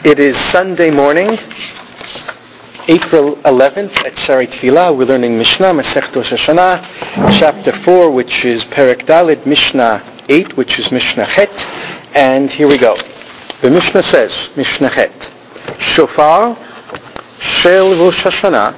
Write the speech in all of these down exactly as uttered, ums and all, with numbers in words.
It is Sunday morning, April eleventh at Shaarei Tefillah. We're learning Mishnah, Masechet Rosh Hashanah, chapter four, which is Perek Daled, Mishnah eight, which is Mishnah Het. And here we go. The Mishnah says, Mishnah Het, Shofar Shel Rosh Hashanah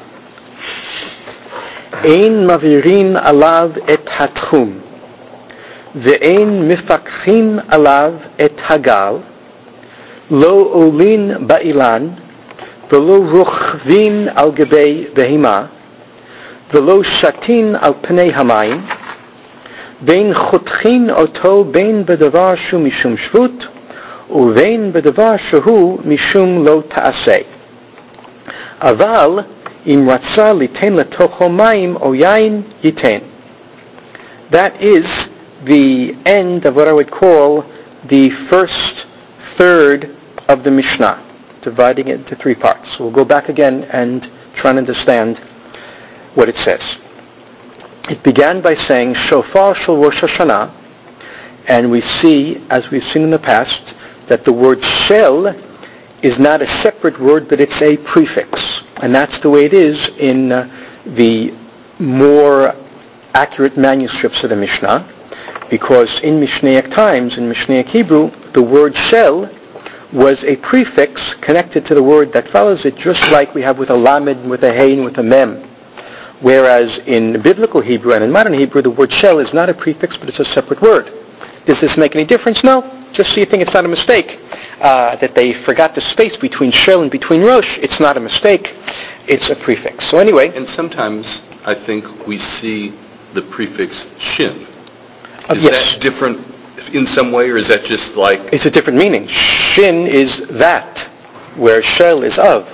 Ein Mavirin Alav et Hatchum Ve'ein Mifakhin Alav et Hagal Lo Olin Ba'ilan Velo Ruchvin Al Gebei Behima Velo Shatin Al Pnei Hamayim Vein Chotchin Oto Bein Bedavar Shu Mishum Shvut Uvein Bedavar Shehu Mishum Lo Ta'aseh Aval Im Ratza Liten Letocho Mayim Oyain Yiten. That is the end of what I would call the first third of the Mishnah, dividing it into three parts. We'll go back again and try and understand what it says. It began by saying Shofar Shel Rosh Hashanah, and we see, as we've seen in the past, that the word Shel is not a separate word, but it's a prefix. And that's the way it is in uh, the more accurate manuscripts of the Mishnah, because in Mishnaic times, in Mishnaic Hebrew, the word Shel was a prefix connected to the word that follows it, just like we have with a lamed, with a hey, and with a mem. Whereas in biblical Hebrew and in modern Hebrew, the word Shel is not a prefix, but it's a separate word. Does this make any difference? No. Just so you think it's not a mistake uh, that they forgot the space between Shel and between Rosh. It's not a mistake. It's a prefix. So anyway. And sometimes I think we see the prefix Shin. Uh, is yes. that different in some way, or is that just like... It's a different meaning. Shin is that, where Shel is of.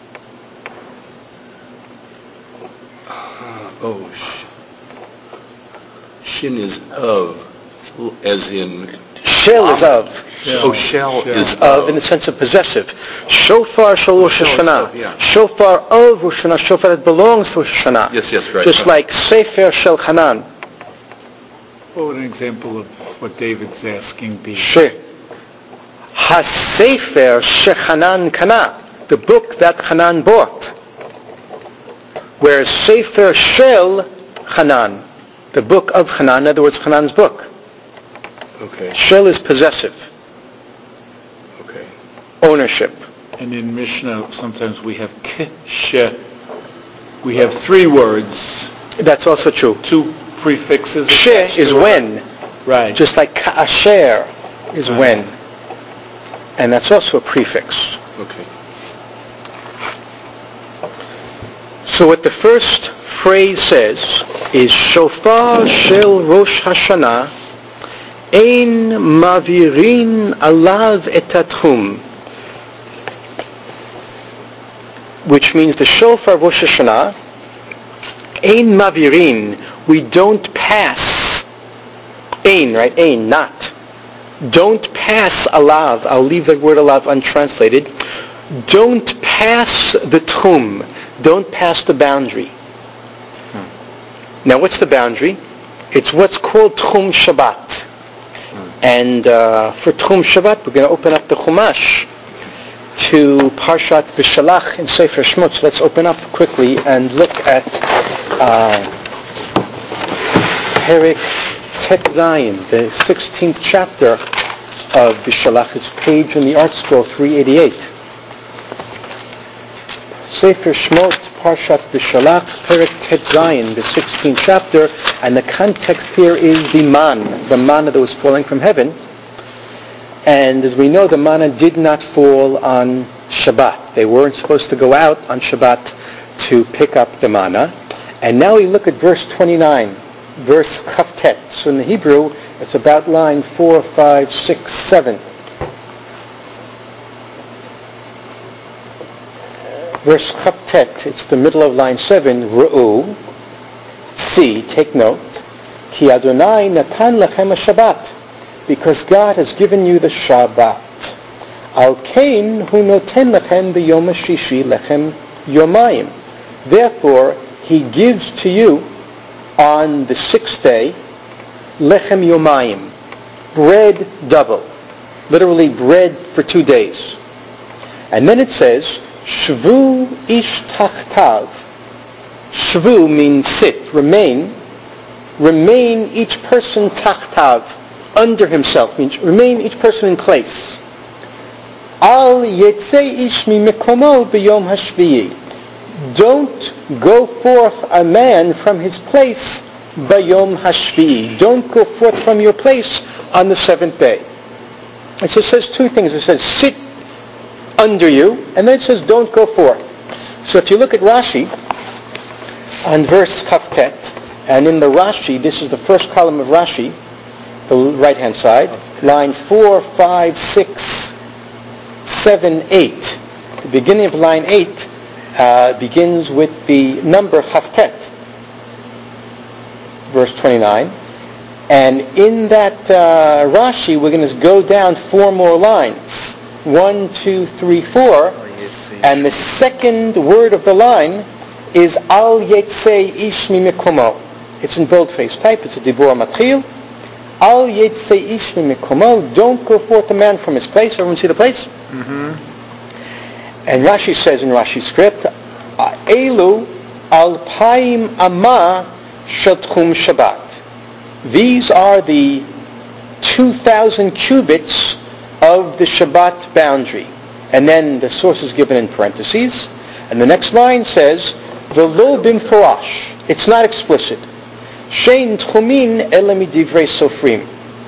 Uh, oh, sh- Shin is of, as in... Shel is of. Oh, Shel is of. of. In the sense of possessive. Shofar Shel Rosh Hashanah. Yeah. Shofar of Rosh Hashanah. Shofar that belongs to Rosh Hashanah. Yes, yes, right. Just right. like Sefer Shel Hanan. What would an example of what David's asking be? She. Ha-Sefer Shechanan Kana. The book that Hanan bought. Whereas Sefer Shel Hanan. The book of Hanan. In other words, Hanan's book. Okay. Shel is possessive. Okay. Ownership. And in Mishnah, sometimes we have K-She. We have three words. That's also true. Two prefixes. She is when. Right. Just like Ka'asher is right. when. And that's also a prefix. Okay. So what the first phrase says is Shofar Shel Rosh Hashanah Ein Mavirin Alav et Hatchum, which means the Shofar of Rosh Hashanah, Ein Mavirin, we don't pass. Ein, right? Ein, not. Don't pass alav. I'll leave that word alav untranslated. Don't pass the tchum. Don't pass the boundary. Hmm. Now, what's the boundary? It's what's called tchum Shabbat. Hmm. And uh, for tchum Shabbat, we're going to open up the Chumash to Parshat V'Shalach in Sefer Shmot. So let's open up quickly and look at uh, Perek Tet Zayin, the sixteenth chapter of V'Shalach. It's page in the Art Scroll three eighty-eight. Sefer Shmot, Parshat V'Shalach, Perek Tet Zayin, the sixteenth chapter, and the context here is the man, the manna that was falling from heaven. And as we know, the manna did not fall on Shabbat. They weren't supposed to go out on Shabbat to pick up the manna. And now we look at verse twenty-nine, verse Chavtet. So in the Hebrew, it's about line four, five, six, seven. Verse Chavtet, it's the middle of line seven, Ru'u, see, take note, Ki Adonai natan lechem ha-Shabbat, because God has given you the Shabbat. Al kain hu noten lechem b'yom ha-shishi lechem yomayim. Therefore, He gives to you on the sixth day lechem yomayim, bread double, literally bread for two days. And then it says, Shvu ish tachtav. Shvu means sit, remain. Remain each person tachtav, under himself, means remain each person in place. Al yetzei ish mimikomo b'yom hashviyi. Don't go forth a man from his place b'yom hashviyi. Don't go forth from your place on the seventh day. It just says two things. It says sit under you, and then it says don't go forth. So if you look at Rashi on verse Chavtet, and in the Rashi, this is the first column of Rashi, the right-hand side, line four, five, six, seven, eight. The beginning of line eight uh, begins with the number Chavtet, verse twenty-nine. And in that uh, Rashi, we're going to go down four more lines. One, two, three, four. And the second word of the line is Al Yetzei Ish Mimikomo. It's in boldface type. It's a Dibur Matril. Al Yetzei Ish Mimikomo. Don't go forth a man from his place. Everyone see the place? Mm-hmm. And Rashi says in Rashi script, Elu Alpaim Amma Shatchum Shabbat. These are the two thousand cubits of the Shabbat boundary. And then the source is given in parentheses. And the next line says, V'lo bimfarash. It's not explicit. Shein tchumin ela midivrei sofrim.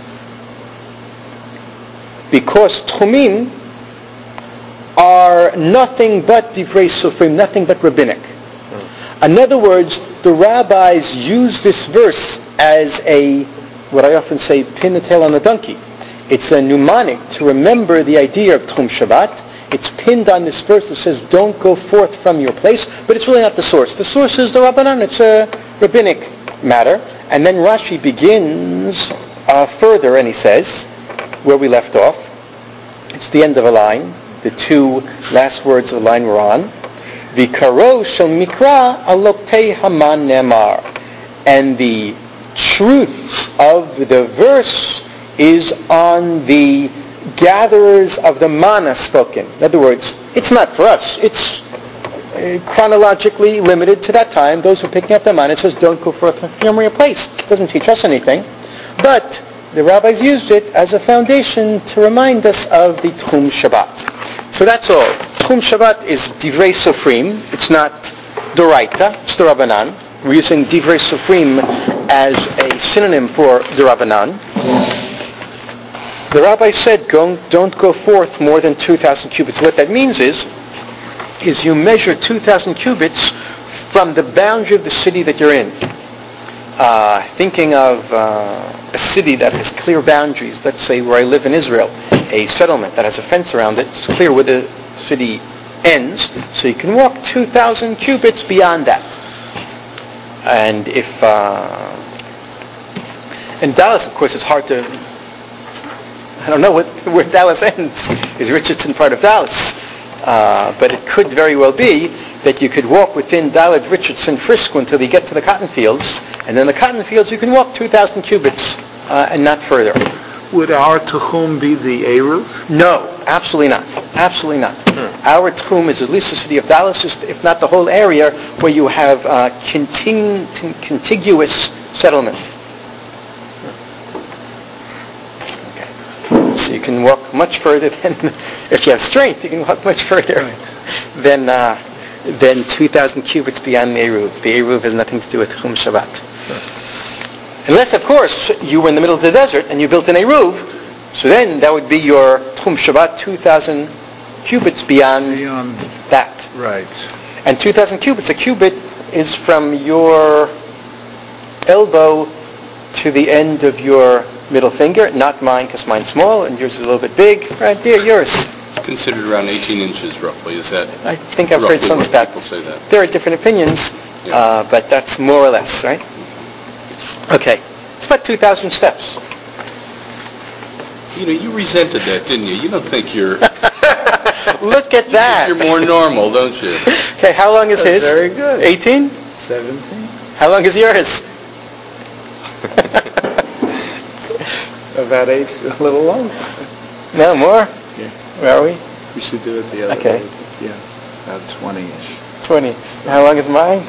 Because tchumin are nothing but divrei sofrim, nothing but rabbinic. In other words, the rabbis use this verse as a, what I often say, pin the tail on the donkey. It's a mnemonic to remember the idea of Tchum Shabbat. It's pinned on this verse that says, don't go forth from your place, but it's really not the source. The source is the Rabbanan. It's a rabbinic matter. And then Rashi begins uh, further, and he says, where we left off, it's the end of a line, the two last words of the line we're on, V'karo shel mikra aloktei haman ne'amar. And the truth of the verse is on the gatherers of the manna spoken. In other words, it's not for us. It's uh, chronologically limited to that time. Those who are picking up the manna, it says, don't go forth from your place. It doesn't teach us anything. But the rabbis used it as a foundation to remind us of the Tchum Shabbat. So that's all. Tchum Shabbat is Divrei Sofrim. It's not Doraita. It's the Rabbanan. We're using Divrei Sofrim as a synonym for the Rabbanan. The rabbi said, don't, don't go forth more than two thousand cubits. What that means is, is you measure two thousand cubits from the boundary of the city that you're in. Uh, thinking of uh, a city that has clear boundaries, let's say where I live in Israel, a settlement that has a fence around it, it's clear where the city ends, so you can walk two thousand cubits beyond that. And if, uh, in Dallas, of course, it's hard to, I don't know what, where Dallas ends. Is Richardson part of Dallas? Uh, but it could very well be that you could walk within Dallas, Richardson, Frisco until you get to the cotton fields, and then the cotton fields you can walk two thousand cubits uh, and not further. Would our Tchum be the Eruv? No, absolutely not. Absolutely not. Hmm. Our Tchum is at least the city of Dallas, if not the whole area, where you have uh, contig- contiguous settlement. Okay. So you can walk much further than, if you have strength, you can walk much further right. than uh, than two thousand cubits beyond the Eruv. The Eruv has nothing to do with Tchum Shabbat. Sure. Unless, of course, you were in the middle of the desert and you built an Eruv, so then that would be your Tchum Shabbat, two thousand cubits beyond, beyond that. Right. And two thousand cubits, a cubit is from your elbow to the end of your middle finger, not mine because mine's small and yours is a little bit big. Right there, yours. It's considered around eighteen inches roughly. Is that I think I've heard some of that. People say that. There are different opinions, yeah. uh, but that's more or less, right? Okay. It's about two thousand steps. You know, you resented that, didn't you? You don't think you're... Look at you that. Think you're more normal, don't you? Okay, how long is That's his? Very good. eighteen? seventeen. How long is yours? About eight, a little longer. No, more? Yeah. Where are we? We should do it the other Okay. way. Yeah, about twenty-ish. twenty. How long is mine?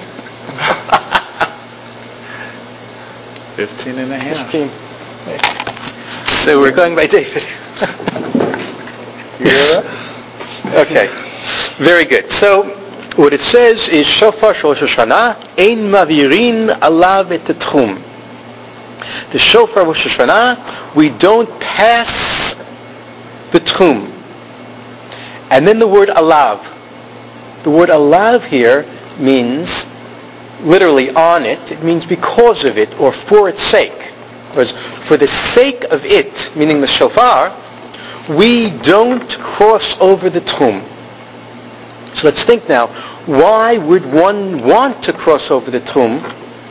Fifteen and a half. fifteen. So we're going by David. You hear that? Okay. Very good. So what it says is Shofar Shel Rosh Hashanah Ein Mavirin Alav Et Tchum. The Shofar of Rosh Hashanah, we don't pass the Tchum. And then the word Alav. The word Alav here means literally on it. It means because of it or for its sake. Whereas for the sake of it, meaning the shofar, we don't cross over the Tchum. So let's think now, why would one want to cross over the Tchum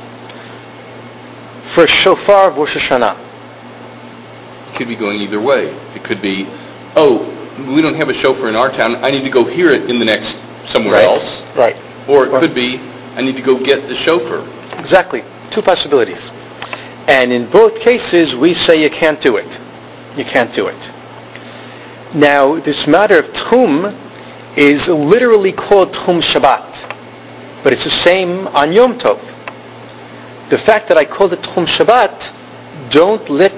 for shofar of Rosh Hashanah? It could be going either way. It could be, oh, we don't have a shofar in our town. I need to go hear it in the next somewhere Right. else. Right. Or it could be, I need to go get the shofar. Exactly. Two possibilities. And in both cases, we say you can't do it. You can't do it. Now, this matter of Tchum is literally called Tchum Shabbat. But it's the same on Yom Tov. The fact that I called it Tchum Shabbat, don't let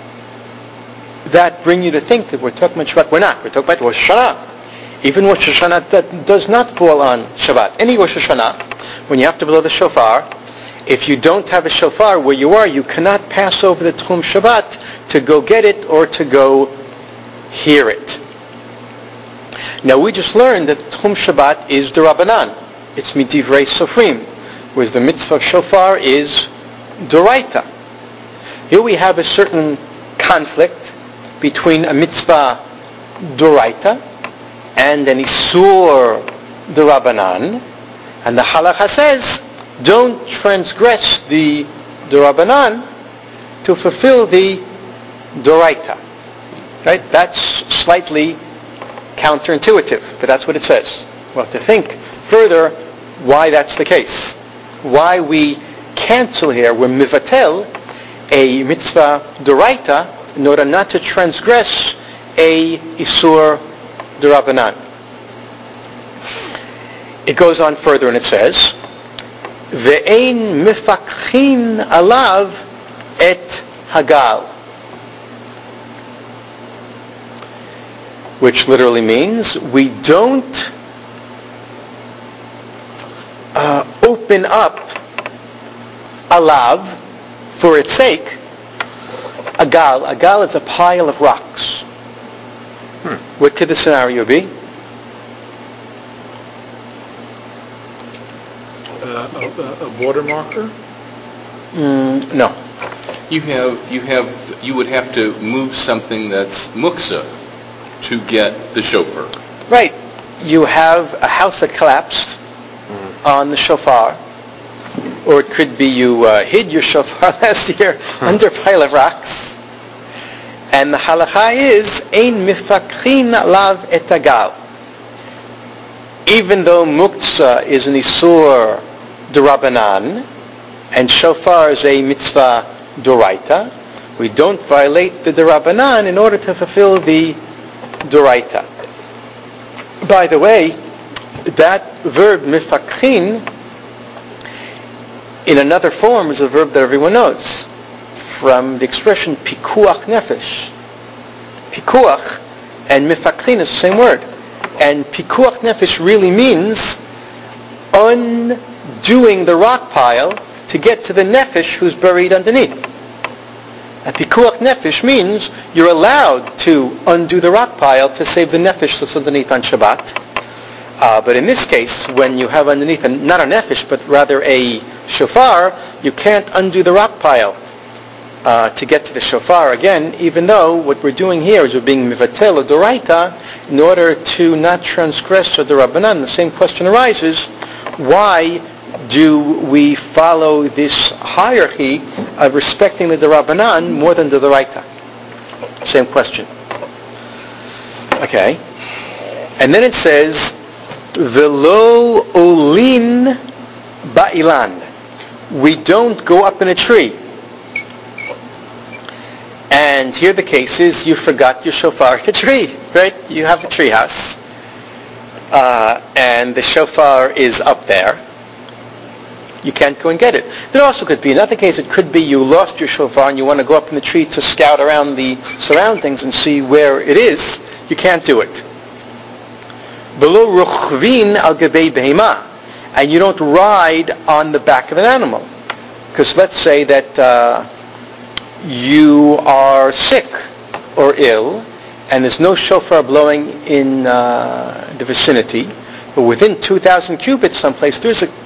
that bring you to think that we're talking about Shabbat. We're not. We're talking about Rosh Hashanah. Even Rosh Hashanah that does not fall on Shabbat. Any Rosh Hashanah, when you have to blow the shofar, if you don't have a shofar where you are, you cannot pass over the Tchum Shabbat to go get it or to go hear it. Now we just learned that Tchum Shabbat is D'Rabbanan. It's Midivrei Sofrim, whereas the mitzvah of shofar is D'Oraita. Here we have a certain conflict between a mitzvah D'Oraita and an Isur D'Rabbanan, and the halacha says, don't transgress the D'Rabbanan to fulfill the D'Oraita. Right? That's slightly counterintuitive, but that's what it says. We'll have to think further why that's the case. Why we cancel here, we're mivatel a mitzvah D'Oraita in order not to transgress a Isur D'Rabbanan. It goes on further and it says, Ve'ein mifakhin alav et hagal, which literally means we don't uh, open up alav for its sake. Agal, agal is a pile of rocks. Hmm. What could the scenario be? Uh, a, a border marker? Mm, no. You have, you have, you would have to move something that's muksa to get the shofar. Right. You have a house that collapsed mm. on the shofar. Or it could be you uh, hid your shofar last year hmm. under a pile of rocks. And the halacha is, Ein mifakhin lav et agal. Even though muktzah is an isur d'Rabbanan and shofar is a mitzvah d'Oraita, we don't violate the d'Rabbanan in order to fulfill the d'Oraita. By the way, that verb mifakhin in another form is a verb that everyone knows from the expression pikuach nefesh. Pikuach and mifakhin is the same word. And pikuach nefesh really means undoing the rock pile to get to the nefesh who's buried underneath. And pikuach nefesh means you're allowed to undo the rock pile to save the nefesh that's underneath on Shabbat. Uh, but in this case, when you have underneath, a, not a nefesh, but rather a shofar, you can't undo the rock pile uh, to get to the shofar again, even though what we're doing here is we're being mivatel or d'Oraita in order to not transgress or d'Rabbanan. The same question arises, why do we follow this hierarchy of respecting the d'Rabbanan more than the d'Oraita? Same question. Okay. And then it says, Velo olin ba'ilan. We don't go up in a tree. And here the case is you forgot your shofar at a tree, right? You have a tree house. uh, and the shofar is up there, you can't go and get it. There also could be another case. It could be you lost your shofar and you want to go up in the tree to scout around the surroundings and see where it is. You can't do it. V'lo ruchvin al gabei behema, and you don't ride on the back of an animal. Because let's say that uh, you are sick or ill, and there's no shofar blowing in uh, the vicinity, but within two thousand cubits someplace, there's a,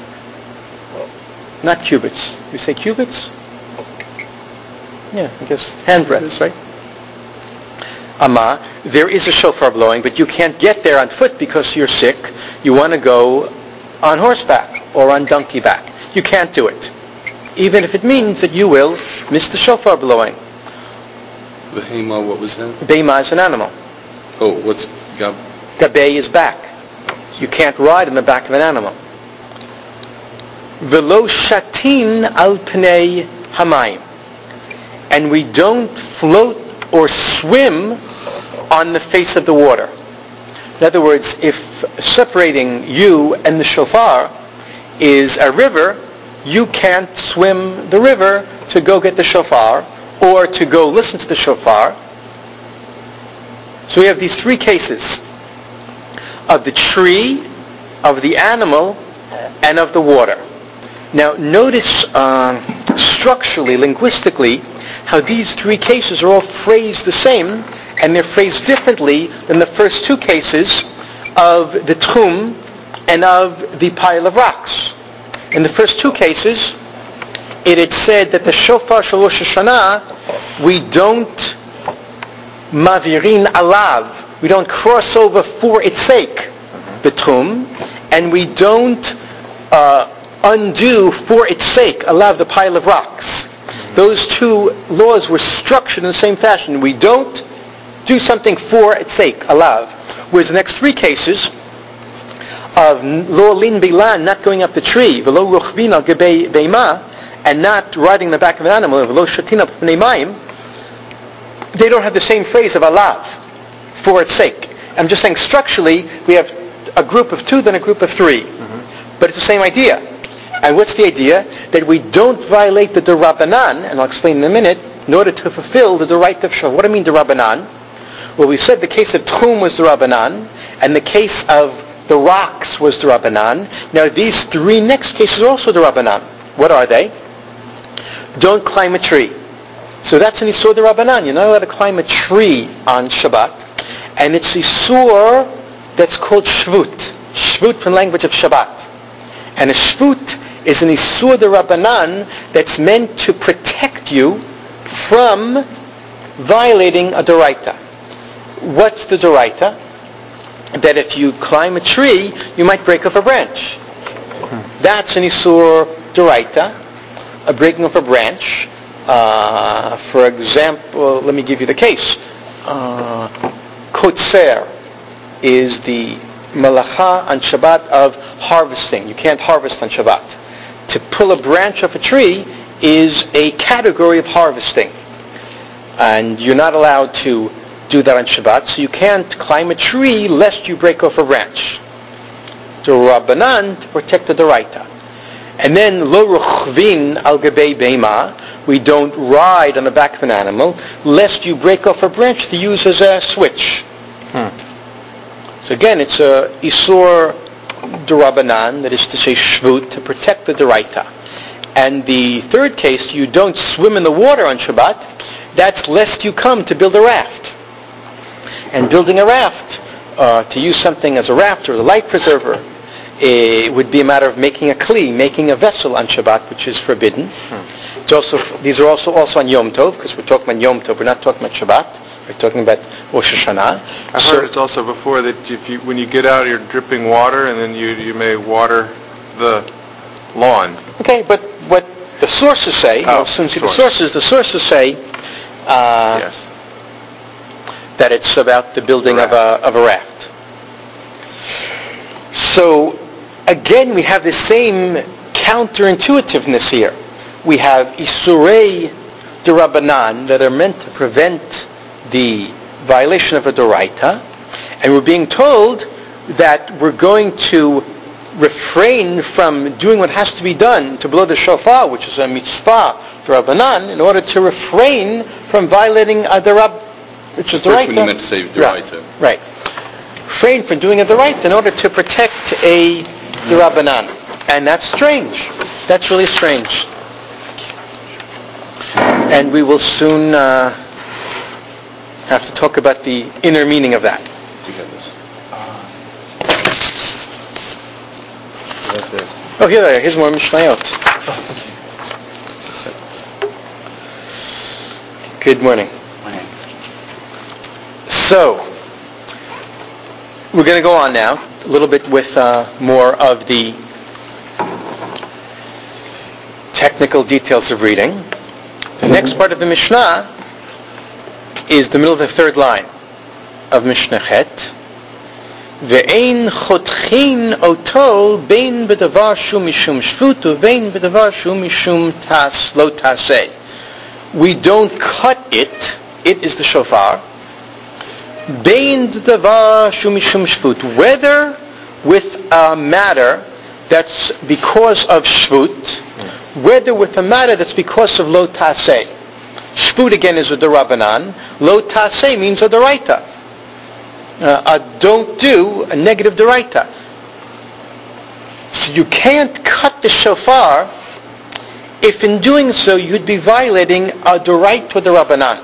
not cubits, you say cubits? Yeah, I guess hand breadths, right? Amma, there is a shofar blowing, but you can't get there on foot because you're sick. You want to go on horseback or on donkey back. You can't do it, even if it means that you will miss the shofar blowing. Behema, what was that? Behema is an animal. Oh, what's gab? Gabei is back. You can't ride on the back of an animal. Velo shatin al pnei hamayim, and we don't float or swim on the face of the water. In other words, if separating you and the shofar is a river, you can't swim the river to go get the shofar or to go listen to the shofar. So we have these three cases of the tree, of the animal, and of the water. Now notice uh, structurally, linguistically, how these three cases are all phrased the same, and they're phrased differently than the first two cases of the tchum and of the pile of rocks. In the first two cases, it had said that the shofar shel Rosh Hashanah, we don't mavirin alav, we don't cross over for its sake, the tchum, and we don't uh, undo for its sake, alav, the pile of rocks. Those two laws were structured in the same fashion. We don't do something for its sake, alav. Whereas the next three cases of lo lin bilan, not going up the tree, velo ruchvin al gabei beima, and not riding the back of an animal, velo shatin al pnei mayim, they don't have the same phrase of alav, for its sake. I'm just saying structurally we have a group of two, then a group of three. Mm-hmm. But it's the same idea. And what's the idea? That we don't violate the D'Rabbanan, and I'll explain in a minute, in order to fulfill the right of Shofar. What do I mean D'Rabbanan? Well, we said the case of Tchum was D'Rabbanan, and the case of the rocks was D'Rabbanan. Now these three next cases are also D'Rabbanan. What are they? Don't climb a tree. So that's an Isur D'Rabbanan. You're not allowed to climb a tree on Shabbat. And it's Isur that's called Shvut. Shvut from the language of Shabbat. And a Shvut is an Isur D'Rabbanan that's meant to protect you from violating a Doraita. What's the Doraita? That if you climb a tree, you might break off a branch. That's an Isur Doraita, a breaking off a branch. Uh, for example, let me give you the case. Uh, Kotzer is the malacha on Shabbat of harvesting. You can't harvest on Shabbat. To pull a branch off a tree is a category of harvesting. And you're not allowed to do that on Shabbat, so you can't climb a tree lest you break off a branch. D'Rabbanan, to protect the Doraita. And then lo ruchvin al gabei beima, we don't ride on the back of an animal lest you break off a branch to use as a switch. Hmm. So again, it's a Isur D'Rabbanan, that is to say Shvut, to protect the Doraita. And the third case, you don't swim in the water on Shabbat, that's lest you come to build a raft. And building a raft, uh, to use something as a raft or as a life preserver, it would be a matter of making a kli, making a vessel on Shabbat, which is forbidden. Hmm. It's also, these are also, also on Yom Tov, because we're talking about Yom Tov, we're not talking about Shabbat. We're talking about Rosh Hashanah. I've so, heard it's also before that if you, when you get out, you're dripping water, and then you you may water the lawn. Okay, but what the sources say, oh, you'll soon see the sources, the sources say uh, yes. that it's about the building of a, of a raft. So, again, we have the same counterintuitiveness here. We have Isurei D'Rabbanan that are meant to prevent the violation of a Doraita, and we're being told that we're going to refrain from doing what has to be done to blow the shofar, which is a mitzvah for Rabbanan, in order to refrain from violating a derab, which is the right. First, when you meant to say deraita. Right. Refrain from doing a deraita in order to protect a derabanan, and that's strange. That's really strange. And we will soon uh, have to talk about the inner meaning of that. You have this. Oh, here they are. Here's more Mishnayot. Good morning. Morning. So, we're going to go on now a little bit with uh, more of the technical details of reading. The next part of the Mishnah is the middle of the third line of Mishnah Chet. Ve'ein chotchin oto bein b'davar shu mishum shvut uvein b'davar shu mishum tas lo taseh. We don't cut it. It is the shofar. Bein b'davar shu mishum shvut. Whether with a matter that's because of shvut, whether with a matter that's because of lo taseh. Shvut again is a derabanan. Lo taseh means a deraita. Uh, a don't do, a negative deraita. So you can't cut the shofar if in doing so you'd be violating a deraita derabanan.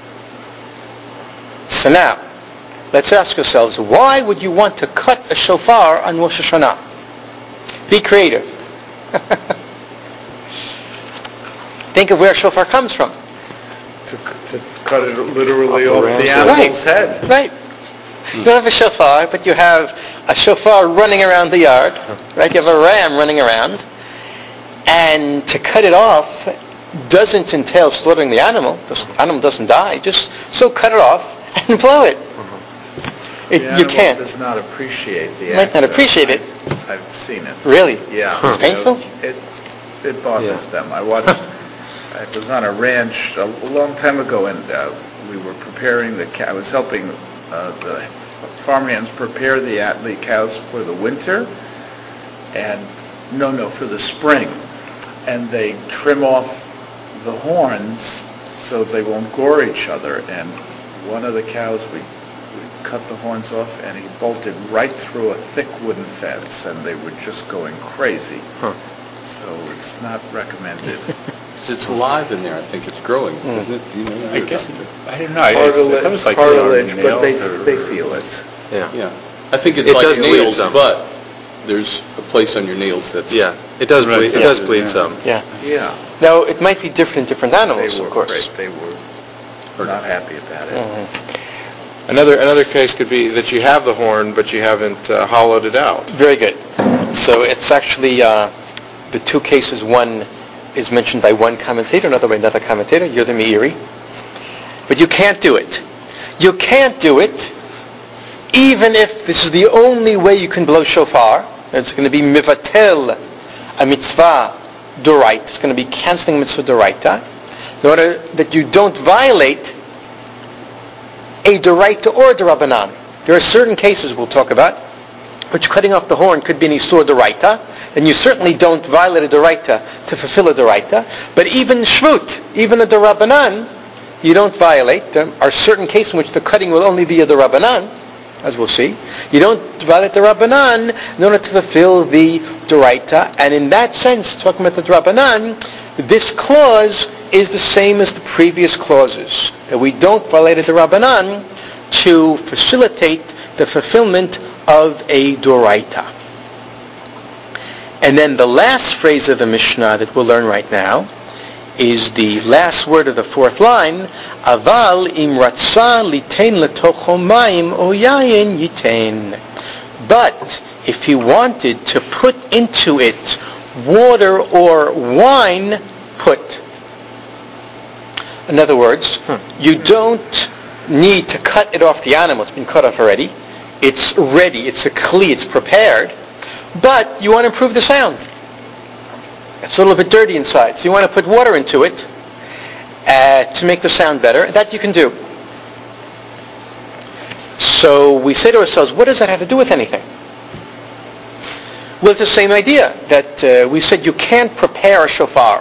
So now, let's ask ourselves, why would you want to cut a shofar on Rosh Hashanah? Be creative. Think of where shofar comes from. To, to cut it literally off the Right. animal's head. Right. You don't have a shofar, but you have a shofar running around the yard, right? You have a ram running around, and to cut it off doesn't entail slaughtering the animal. The animal doesn't die. Just so cut it off and blow it. It The you animal can't. does not appreciate the Might not act. appreciate it. I've seen it. Really? Yeah. It's painful? It's, it bothers them. I watched, I was on a ranch a long time ago, and uh, we were preparing the cow. I was helping uh, the farmhands prepare the, the cows for the winter, and no, no, for the spring. And they trim off the horns so they won't gore each other. And one of the cows, we, we cut the horns off, and he bolted right through a thick wooden fence, and they were just going crazy. Huh. So it's not recommended. It's alive in there. I think it's growing, Mm. isn't it? You know, I guess, I don't know. I- Cartilage, It was like cartilage, nails but they, or- they feel it. Yeah. Yeah. I think it's It like does bleed nails, some. but there's a place on your nails that's... Yeah, it does Right, bleed, it yeah. does bleed Yeah. some. Yeah. Yeah, Now, it might be different in different they animals, were of course. great. They were not happy about it. Mhm. Another, another case could be that you have the horn, but you haven't uh, hollowed it out. Very good. So it's actually uh, the two cases. One is mentioned by one commentator, another by another commentator. You're the Meiri. But you can't do it. You can't do it even if this is the only way you can blow shofar. It's going to be mivatel, a mitzvah doraita. It's going to be canceling mitzvah doraita. In order that you don't violate a doraita or a derabanan. There are certain cases we'll talk about which cutting off the horn could be an isur doraita, and you certainly don't violate a doraita to fulfill a doraita. But even shvut, even a derabanan, you don't violate. There are certain cases in which the cutting will only be a derabanan, as we'll see. You don't violate the derabanan in order to fulfill the doraita, and in that sense, talking about the derabanan, this clause is the same as the previous clauses, that we don't violate a derabanan to facilitate the fulfillment of a doraita. And then the last phrase of the Mishnah that we'll learn right now is the last word of the fourth line, Aval im ratza litein letocho mayim o yayin yitain. But if he wanted to put into it water or wine, put. In other words, you don't need to cut it off the animal. It's been cut off already. It's ready. It's a kli. It's prepared. But you want to improve the sound. It's a little bit dirty inside. So you want to put water into it uh, to make the sound better. That you can do. So we say to ourselves, what does that have to do with anything? Well, it's the same idea that uh, we said you can't prepare a shofar.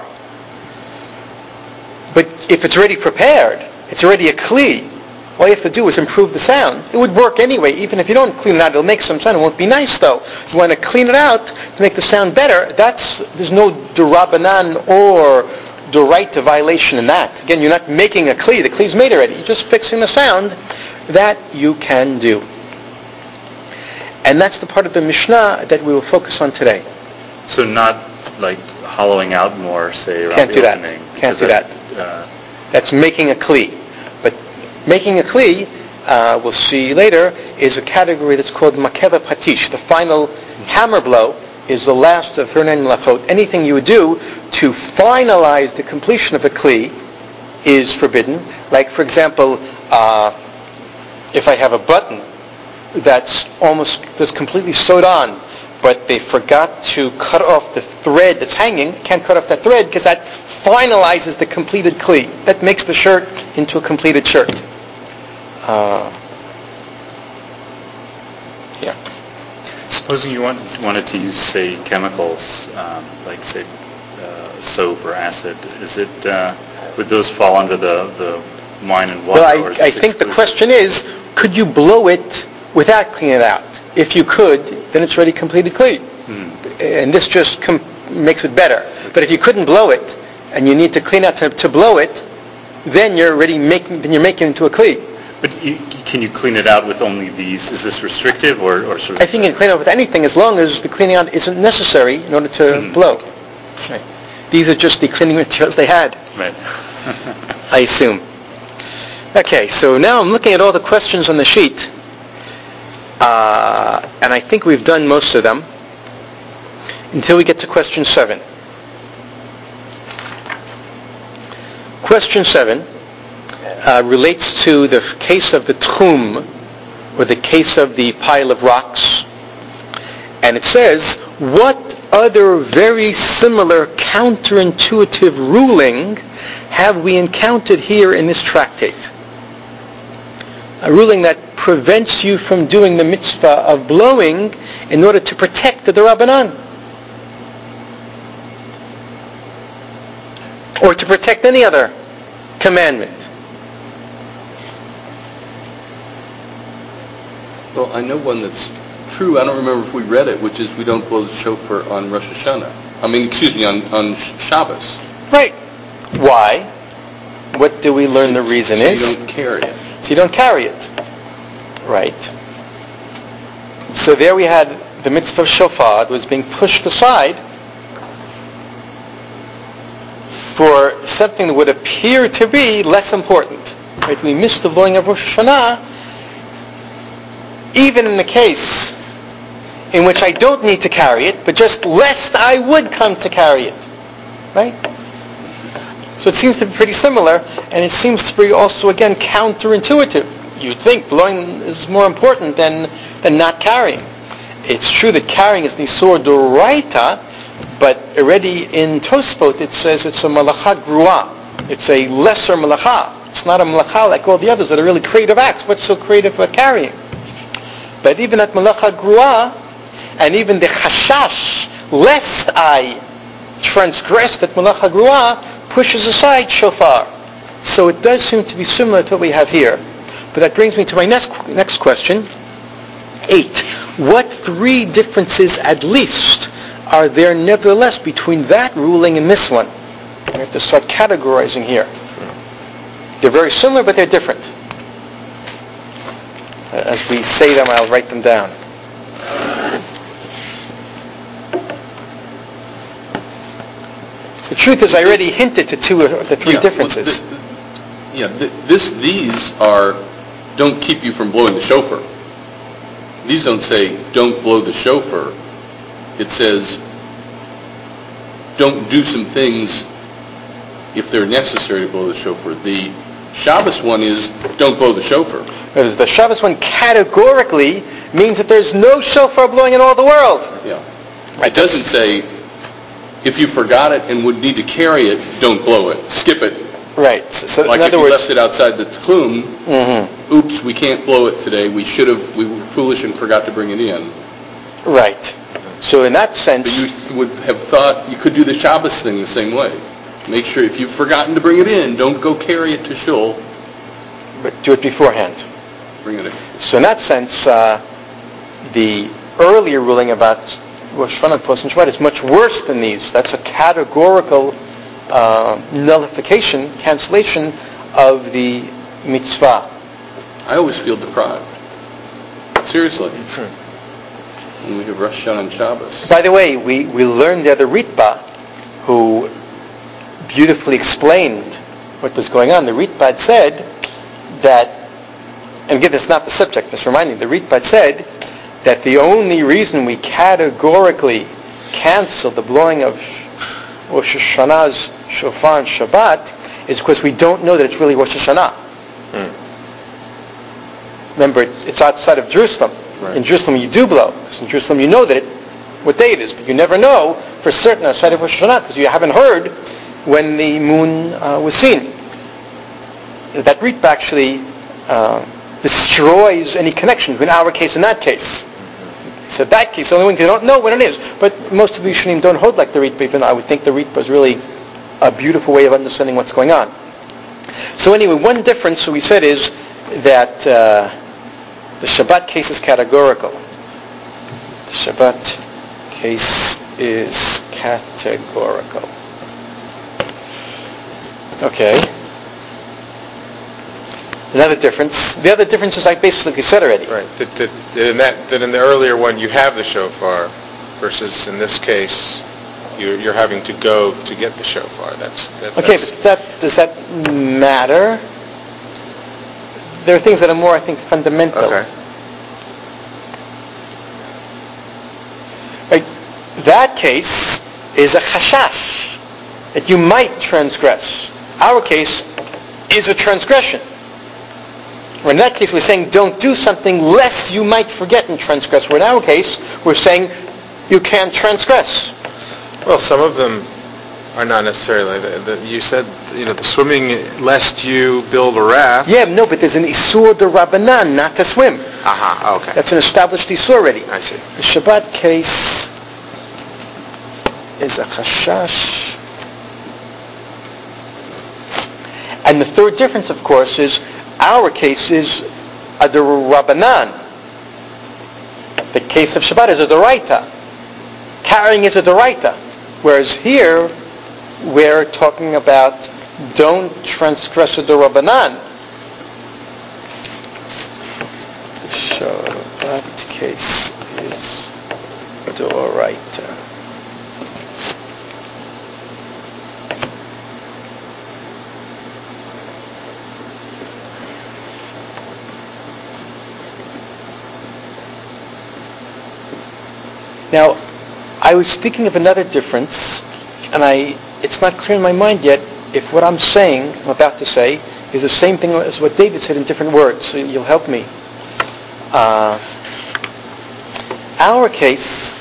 But if it's already prepared, it's already a kli, all you have to do is improve the sound. It would work anyway, even if you don't clean it out, it'll make some sound. It won't be nice though. You want to clean it out to make the sound better. That's, there's no durabanan or doraita violation in that. Again, you're not making a kli. The kli's made already. You're just fixing the sound. That you can do. And that's the part of the Mishnah that we will focus on today. So not like hollowing out more, say, around Can't the do that. opening. Can't do that. that. Uh, That's making a kli. But making a kli, uh, we'll see later, is a category that's called makeva patish. The final hammer blow is the last of her nine melachot. Anything you would do to finalize the completion of a kli is forbidden. Like, for example, uh, if I have a button that's almost just completely sewed on, but they forgot to cut off the thread that's hanging, can't cut off that thread because that finalizes the completed kli. That makes the shirt into a completed shirt. Uh, yeah. Supposing you want, wanted to use, say, chemicals, um, like, say, uh, soap or acid, is it, uh, would those fall under the, the wine and water? Well, or is I, I this think the exclusive? question is, could you blow it without cleaning it out? If you could, then it's already completed kli. Hmm. And this just com- makes it better. But if you couldn't blow it, and you need to clean out to, to blow it, then you're already making, then you're making it into a kli. But you, can you clean it out with only these? Is this restrictive or, or sort of? I think you can clean it out with anything as long as the cleaning out isn't necessary in order to Mm. blow. Right. These are just the cleaning materials they had, Right. I assume. Okay, so now I'm looking at all the questions on the sheet, uh, and I think we've done most of them until we get to question seven. Question seven uh, relates to the case of the tchum, or the case of the pile of rocks. And it says, what other very similar counterintuitive ruling have we encountered here in this tractate? A ruling that prevents you from doing the mitzvah of blowing in order to protect the D'Rabbanan. Or to protect any other commandment. Well, I know one that's true. I don't remember if we read it, which is we don't blow the shofar on Rosh Hashanah. I mean, excuse me, on, on Shabbos. Right. Why? What do we learn the reason so is? you don't carry it. So you don't carry it. Right. So there we had the mitzvah of shofar that was being pushed aside for something that would appear to be less important. Right? We missed the blowing of Rosh Hashanah, even in the case in which I don't need to carry it, but just lest I would come to carry it. Right? So it seems to be pretty similar, and it seems to be also, again, counterintuitive. You'd think blowing is more important than, than not carrying. It's true that carrying is nisur d'oraita, but already in Tosfot it says it's a malacha grua. It's a lesser malacha. It's not a malacha like all the others that are really creative acts. What's so creative about carrying? But even at malacha grua, and even the chashash, lest I transgress that malacha grua, pushes aside shofar. So it does seem to be similar to what we have here. But that brings me to my next next question. Eight. What three differences at least are there nevertheless between that ruling and this one? We have to start categorizing here. They're very similar, but they're different. As we say them, I'll write them down. The truth is, I already hinted to two of the three Yeah, differences. Well, the, the, yeah, the, this, these are, don't keep you from blowing the shofar. These don't say, don't blow the shofar. It says, don't do some things if they're necessary to blow the shofar. The Shabbos one is, don't blow the shofar. The Shabbos one categorically means that there's no shofar blowing in all the world. Yeah. It doesn't say, if you forgot it and would need to carry it, don't blow it. Skip it. Right. So, Like in if other you words, left it outside the tchum, mm-hmm. oops, we can't blow it today. We should have, we were foolish and forgot to bring it in. Right. So in that But sense, you th- would have thought you could do the Shabbos thing the same way. Make sure if you've forgotten to bring it in, don't go carry it to shul. but do it beforehand. Bring it in. So in that sense, uh, the earlier ruling about Rosh Hashanah and Poston Shabbat is much worse than these. That's a categorical uh, nullification, cancellation of the mitzvah. I always feel deprived. Seriously. When we have Rosh Hashanah and Shabbos. By the way, we, we learned the other Ritba, who beautifully explained what was going on. The Ritba said that, and again, it's not the subject, just reminding, the Ritba said that the only reason we categorically cancel the blowing of Rosh Hashanah's shofar and Shabbat is because we don't know that it's really Rosh Hashanah. Hmm. Remember, it's, it's outside of Jerusalem. Right. In Jerusalem you do blow. Because in Jerusalem you know that it, what day it is, but you never know for certain outside of Rosh Hashanah because you haven't heard when the moon uh, was seen. That Ritba actually uh, destroys any connection between our case and that case. So that case, the only one you don't know when it is. But most of the Rishonim don't hold like the Ritba, even though I would think the Ritba is really a beautiful way of understanding what's going on. So anyway, one difference, so we said, is that uh, the Shabbat case is categorical. The Shabbat case is categorical. Okay. Another difference. The other difference is I basically said already. Right. That, that, that, in that, that in the earlier one you have the shofar, versus in this case you're, you're having to go to get the shofar. That's that, okay. That's, But that, does that matter? There are things that are more, I think, fundamental. okay. Right. That case is a chashash that you might transgress. Our case is a transgression. Or in that case, we're saying don't do something lest you might forget and transgress. Where in our case, we're saying you can't transgress. Well, some of them are not necessarily. The, the, you said, you know, the swimming lest you build a raft. Yeah, no, but there's an isur de rabbanan not to swim. Aha, uh-huh, okay. That's an established isur already. I see. The Shabbat case is a chashash. And the third difference, of course, is our case is a d'Rabbanan. The case of Shabbat is a d'Oraita. Carrying is a d'Oraita. Whereas here, we're talking about don't transgress a d'Rabbanan. The Shabbat case is d'Oraita. Now, I was thinking of another difference, and I it's not clear in my mind yet if what I'm saying, I'm about to say, is the same thing as what David said in different words, so you'll help me. Uh, our case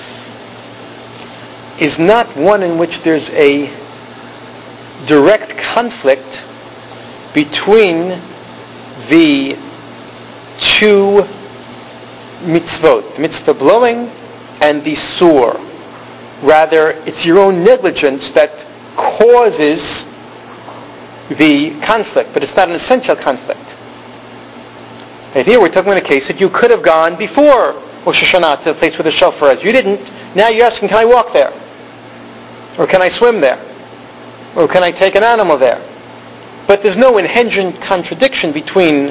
is not one in which there's a direct conflict between the two mitzvot, the mitzvah blowing and the sur. Rather, it's your own negligence that causes the conflict, but it's not an essential conflict. And here we're talking about a case that you could have gone before Rosh Hashanah to the place where the shofar is. You didn't. Now you're asking, can I walk there? Or can I swim there? Or can I take an animal there? But there's no inherent contradiction between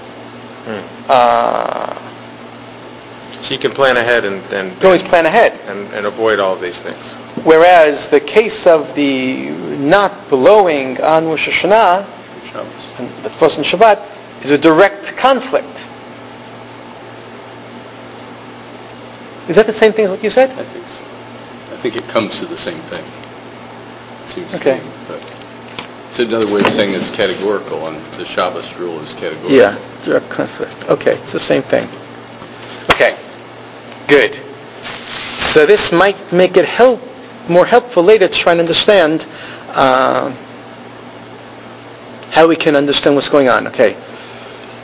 uh, So you can plan ahead and and, you can always plan ahead. and and avoid all of these things. Whereas the case of the not blowing on Rosh Hashanah, Shabbos. and the first in Shabbat, is a direct conflict. Is that the same thing as what you said? I think so. I think it comes to the same thing. It seems Okay. to me, but it's another way of saying it's categorical, and the Shabbos rule is categorical. Yeah, direct conflict. Okay, it's the same thing. Okay, good. So this might make it help more helpful later to try and understand uh, how we can understand what's going on. Okay.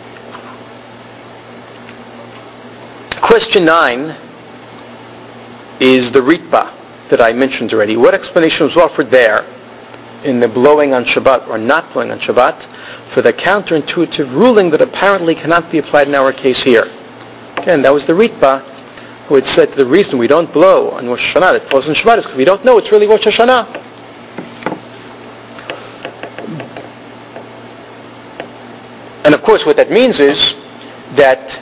Question nine is the ritba that I mentioned already. What explanation was offered there in the blowing on Shabbat or not blowing on Shabbat for the counterintuitive ruling that apparently cannot be applied in our case here? Again, that was the ritba who had said the reason we don't blow on Rosh Hashanah that falls on Shabbat is because we don't know it's really Rosh Hashanah. And of course what that means is that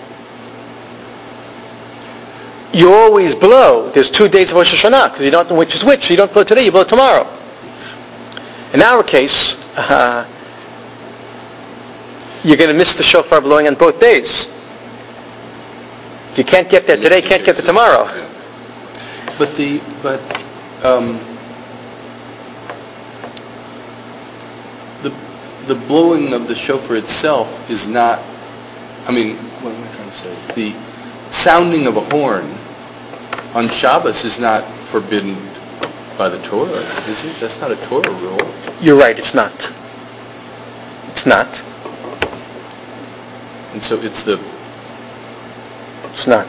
you always blow. There's two days of Rosh Hashanah because you don't know which is which. So you don't blow today, you blow tomorrow. In our case, uh, you're going to miss the shofar blowing on both days. If you can't get there today, you can't get there tomorrow. But the but um, the the blowing of the shofar itself is not. I mean, what am I trying to say? The sounding of a horn on Shabbos is not forbidden by the Torah, is it? That's not a Torah rule. You're right, it's not. It's not. And so it's the... It's not.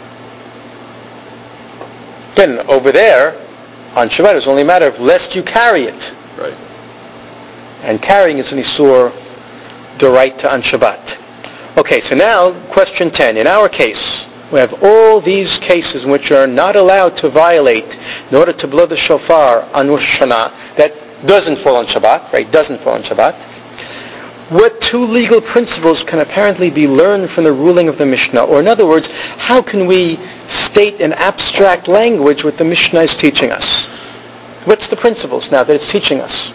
Again, over there, on Shabbat, it's only a matter of lest you carry it. Right. And carrying is an Isur Doraita on Shabbat. Okay, so now, question ten. In our case, we have all these cases in which are not allowed to violate in order to blow the shofar on Rosh Hashanah. That doesn't fall on Shabbat, right? Doesn't fall on Shabbat. What two legal principles can apparently be learned from the ruling of the Mishnah? Or in other words, how can we state in abstract language what the Mishnah is teaching us? What's the principles now that it's teaching us?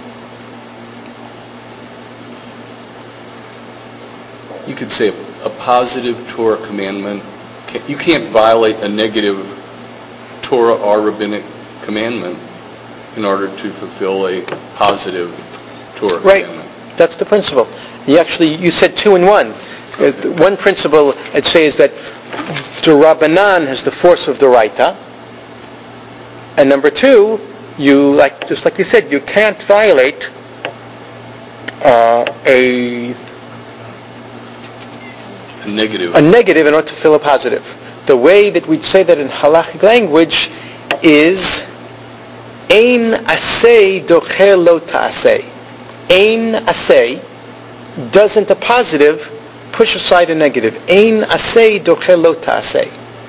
You could say a, a positive Torah commandment. You can't violate a negative Torah or rabbinic commandment in order to fulfill a positive Torah right. commandment. That's the principle. You actually, you said two in one. Uh, one principle, I'd say, is that D'Rabbanan has the force of Doraita. And number two, you, like just like you said, you can't violate uh, a A negative. a negative in order to fulfill a positive. The way that we'd say that in halachic language is Ein asay doche lo ta'aseh. Ein asay, doesn't a positive push aside a negative. Ein asay doche lo ta'aseh.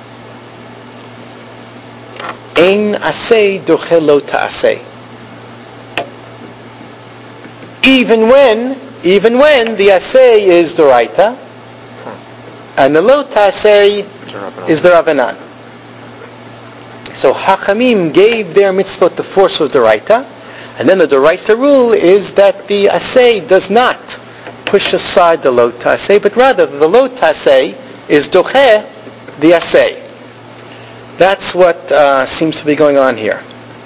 Ein asay doche lo ta'aseh. Even when, even when the asay is doraita, and the lo ta'aseh is the Rabbanan. So Hachamim gave their mitzvot the force of Doraita, and then the Doraita rule is that the asay does not push aside the lo ta'aseh, but rather the lo ta'aseh is doche the asay. That's what uh, seems to be going on here.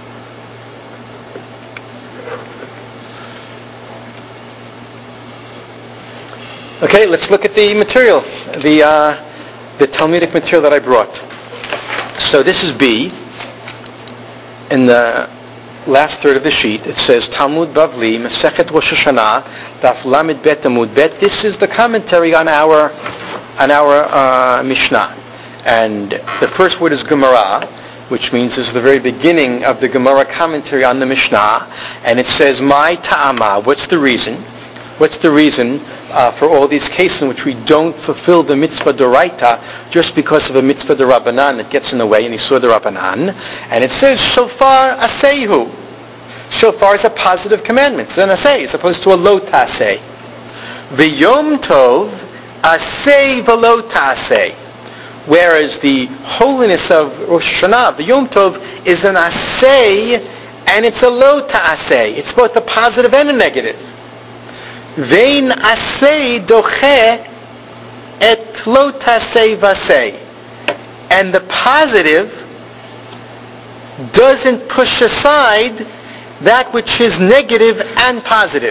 Okay, let's look at the material, the uh, the Talmudic material that I brought. So this is B. In the last third of the sheet, it says Talmud Bavli, Masechet Rosh Hashanah, Daf Lamed Bet Amud Bet. This is the commentary on our on our uh, Mishnah, and the first word is Gemara, which means this is the very beginning of the Gemara commentary on the Mishnah, and it says My Ta'ama. What's the reason? What's the reason uh, for all these cases in which we don't fulfill the mitzvah doraita just because of a mitzvah d'Rabbanan that gets in the way, and he saw the Rabbanan? And it says, Shofar asehu. Shofar is a positive commandment. It's an asay as opposed to a lo ta'aseh. V'yom tov asay v'lo ta'aseh. Whereas the holiness of Rosh Hashanah, the Yom Tov, is an asay and it's a lo ta'aseh. It's both a positive and a negative. Vein asay doche et lo tasei vasei. And the positive doesn't push aside that which is negative and positive.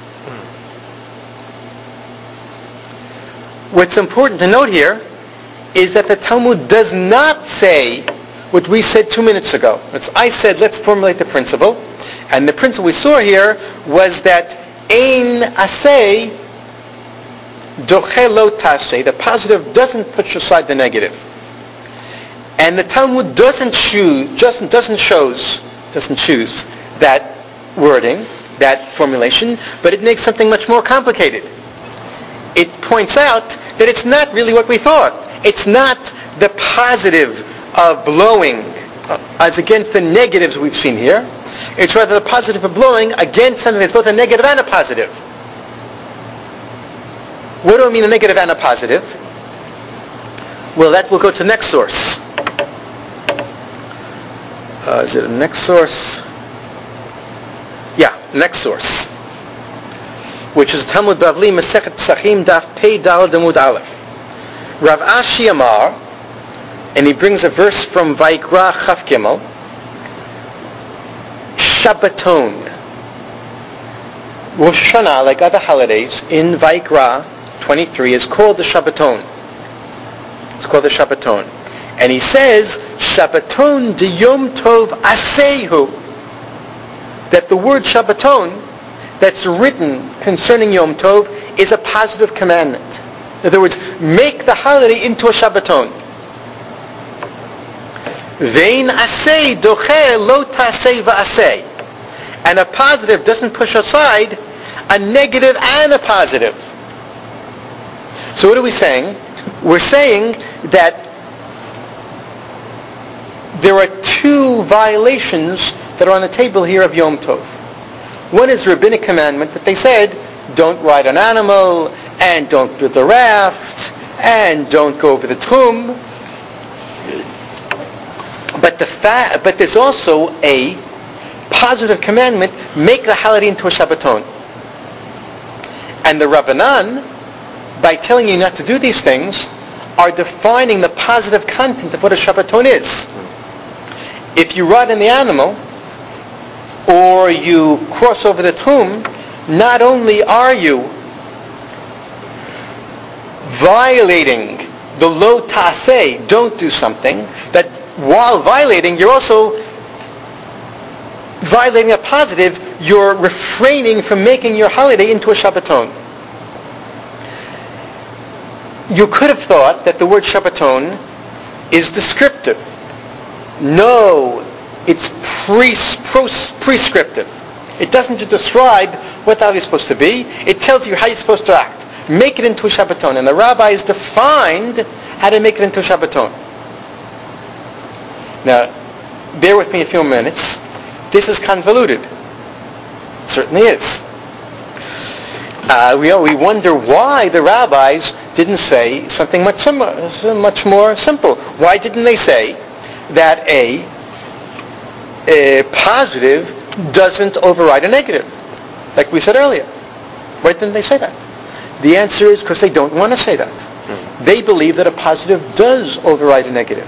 What's important to note here is that the Talmud does not say what we said two minutes ago. It's, I said, let's formulate the principle. And the principle we saw here was that Ein asay doche lo taseh. The positive doesn't push aside the negative. And the Talmud doesn't choose, just doesn't shows, doesn't choose that wording, that formulation, but it makes something much more complicated. It points out that it's not really what we thought. It's not the positive of blowing uh, as against the negatives we've seen here. It's rather the positive of blowing against something that's both a negative and a positive. What do I mean a negative and a positive? Well, that will go to the next source. Uh, is it the next source? Yeah, next source. Which is Talmud Bavli, Masechet Pesachim, Daf Pei Dal Demud Aleph. Rav Ashi Amar, and he brings a verse from Vaikra Chaf Gimel, Shabbaton. Rosh Hashanah, like other holidays, in Vaikra twenty-three, is called the Shabbaton. It's called the Shabbaton. And he says, Shabbaton de Yom Tov Asehu. That the word Shabbaton that's written concerning Yom Tov is a positive commandment. In other words, make the holiday into a Shabbaton. Vein asay doche lo tasei va'asei. And a positive doesn't push aside a negative and a positive. So what are we saying? We're saying that there are two violations that are on the table here of Yom Tov. One is the rabbinic commandment that they said, don't ride an animal, and don't build a raft, and don't go over the tomb. But the fa- but there's also a positive commandment, make the holiday into a Shabbaton. And the Rabbanan, by telling you not to do these things, are defining the positive content of what a Shabbaton is. If you ride on the animal, or you cross over the tomb, not only are you violating the lo ta'aseh, don't do something, that while violating, you're also violating a positive, you're refraining from making your holiday into a Shabbaton. You could have thought that the word Shabbaton is descriptive. No, it's pre, pro, prescriptive. It doesn't just describe what the holiday is supposed to be. It tells you how you're supposed to act. Make it into a Shabbaton. And the rabbis defined how to make it into a Shabbaton. Now, bear with me a few minutes. This is convoluted. It certainly is. Uh, we, we wonder why the rabbis didn't say something much, sim- much more simple. Why didn't they say that a, a positive doesn't override a negative, like we said earlier? Why didn't they say that? The answer is because they don't want to say that. Mm. They believe that a positive does override a negative.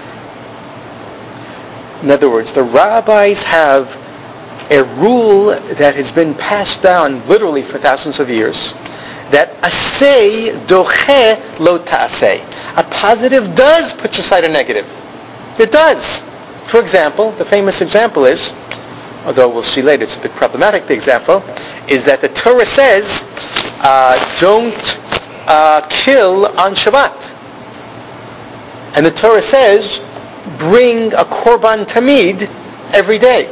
In other words, the rabbis have a rule that has been passed down literally for thousands of years, that asay doche lo ta'aseh. A positive does put aside a negative. It does. For example, the famous example is, although we'll see later it's a bit problematic, the example, is that the Torah says, uh, don't uh, kill on Shabbat. And the Torah says, bring a korban tamid every day.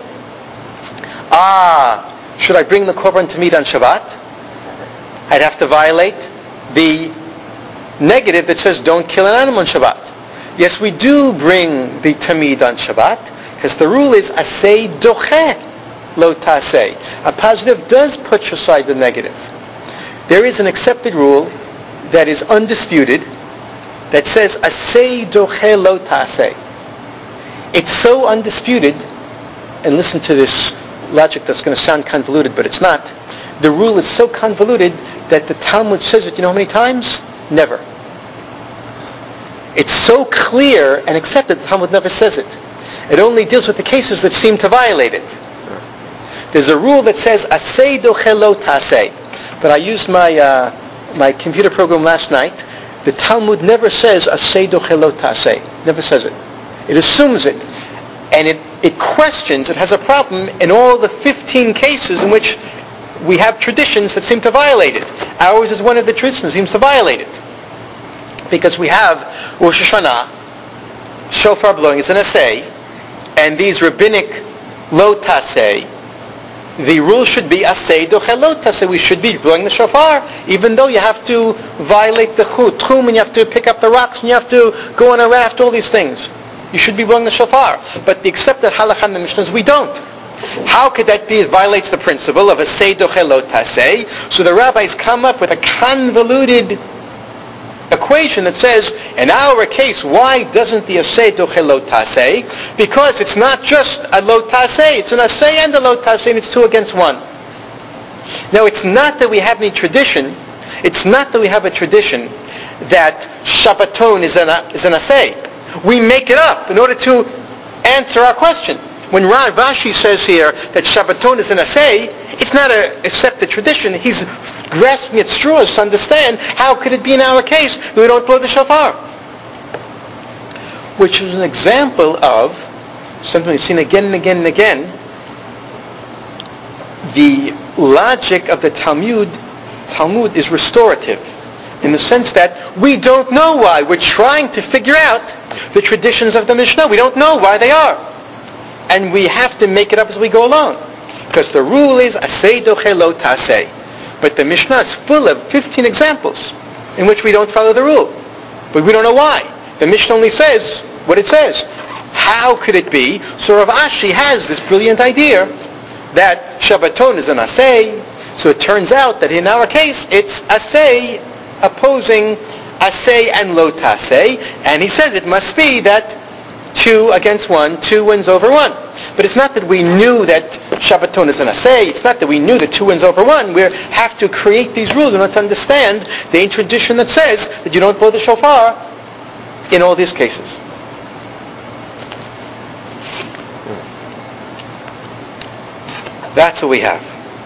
Ah, should I bring the korban tamid on Shabbat? I'd have to violate the negative that says don't kill an animal on Shabbat. Yes, we do bring the tamid on Shabbat, because the rule is asay doche lo ta'aseh. A positive does push aside the negative. There is an accepted rule that is undisputed that says asay doche lo ta'aseh. It's so undisputed, and listen to this logic that's going to sound convoluted, but it's not. The rule is so convoluted that the Talmud says it, you know how many times? Never. It's so clear and accepted, the Talmud never says it. It only deals with the cases that seem to violate it. There's a rule that says, asay doche lo ta'aseh. But I used my uh, my computer program last night. The Talmud never says, asay doche lo ta'aseh. Never says it. It assumes it. And it, it questions, it has a problem in all the fifteen cases in which we have traditions that seem to violate it. Ours is one of the traditions that seems to violate it. Because we have Rosh Hashanah shofar blowing is an asay, and these rabbinic lo taseh, the rule should be asay doche lo taseh. We should be blowing the shofar, even though you have to violate the chut, tchum, and you have to pick up the rocks, and you have to go on a raft, all these things. You should be blowing the shofar. But the accepted halakha in the Mishnah is we don't. How could that be? It violates the principle of asay doche lo taseh. So the rabbis come up with a convoluted equation that says, in our case, why doesn't the asay doche lo taseh? Because it's not just a lo taseh, it's an asay and a lo taseh, and it's two against one. Now, it's not that we have any tradition, it's not that we have a tradition that Shabbaton is an, is an asay. We make it up in order to answer our question. When Rav Ashi says here that Shabbaton is an asay, it's not a accepted tradition. He's grasping at straws to understand how could it be in our case that we don't blow the shofar. Which is an example of something we've seen again and again and again. The logic of the Talmud, Talmud is restorative in the sense that we don't know why. We're trying to figure out the traditions of the Mishnah. We don't know why they are. And we have to make it up as we go along. Because the rule is asay doche lo taseh. But the Mishnah is full of fifteen examples in which we don't follow the rule. But we don't know why. The Mishnah only says what it says. How could it be? So Rav Ashi has this brilliant idea that Shabbaton is an asay. So it turns out that in our case it's asay opposing asay and lo taseh. And he says it must be that two against one, two wins over one. But it's not that we knew that Shabbaton is an asay. It's not that we knew that two wins over one. We have to create these rules in order to understand the ancient tradition that says that you don't blow the shofar in all these cases. That's what we have.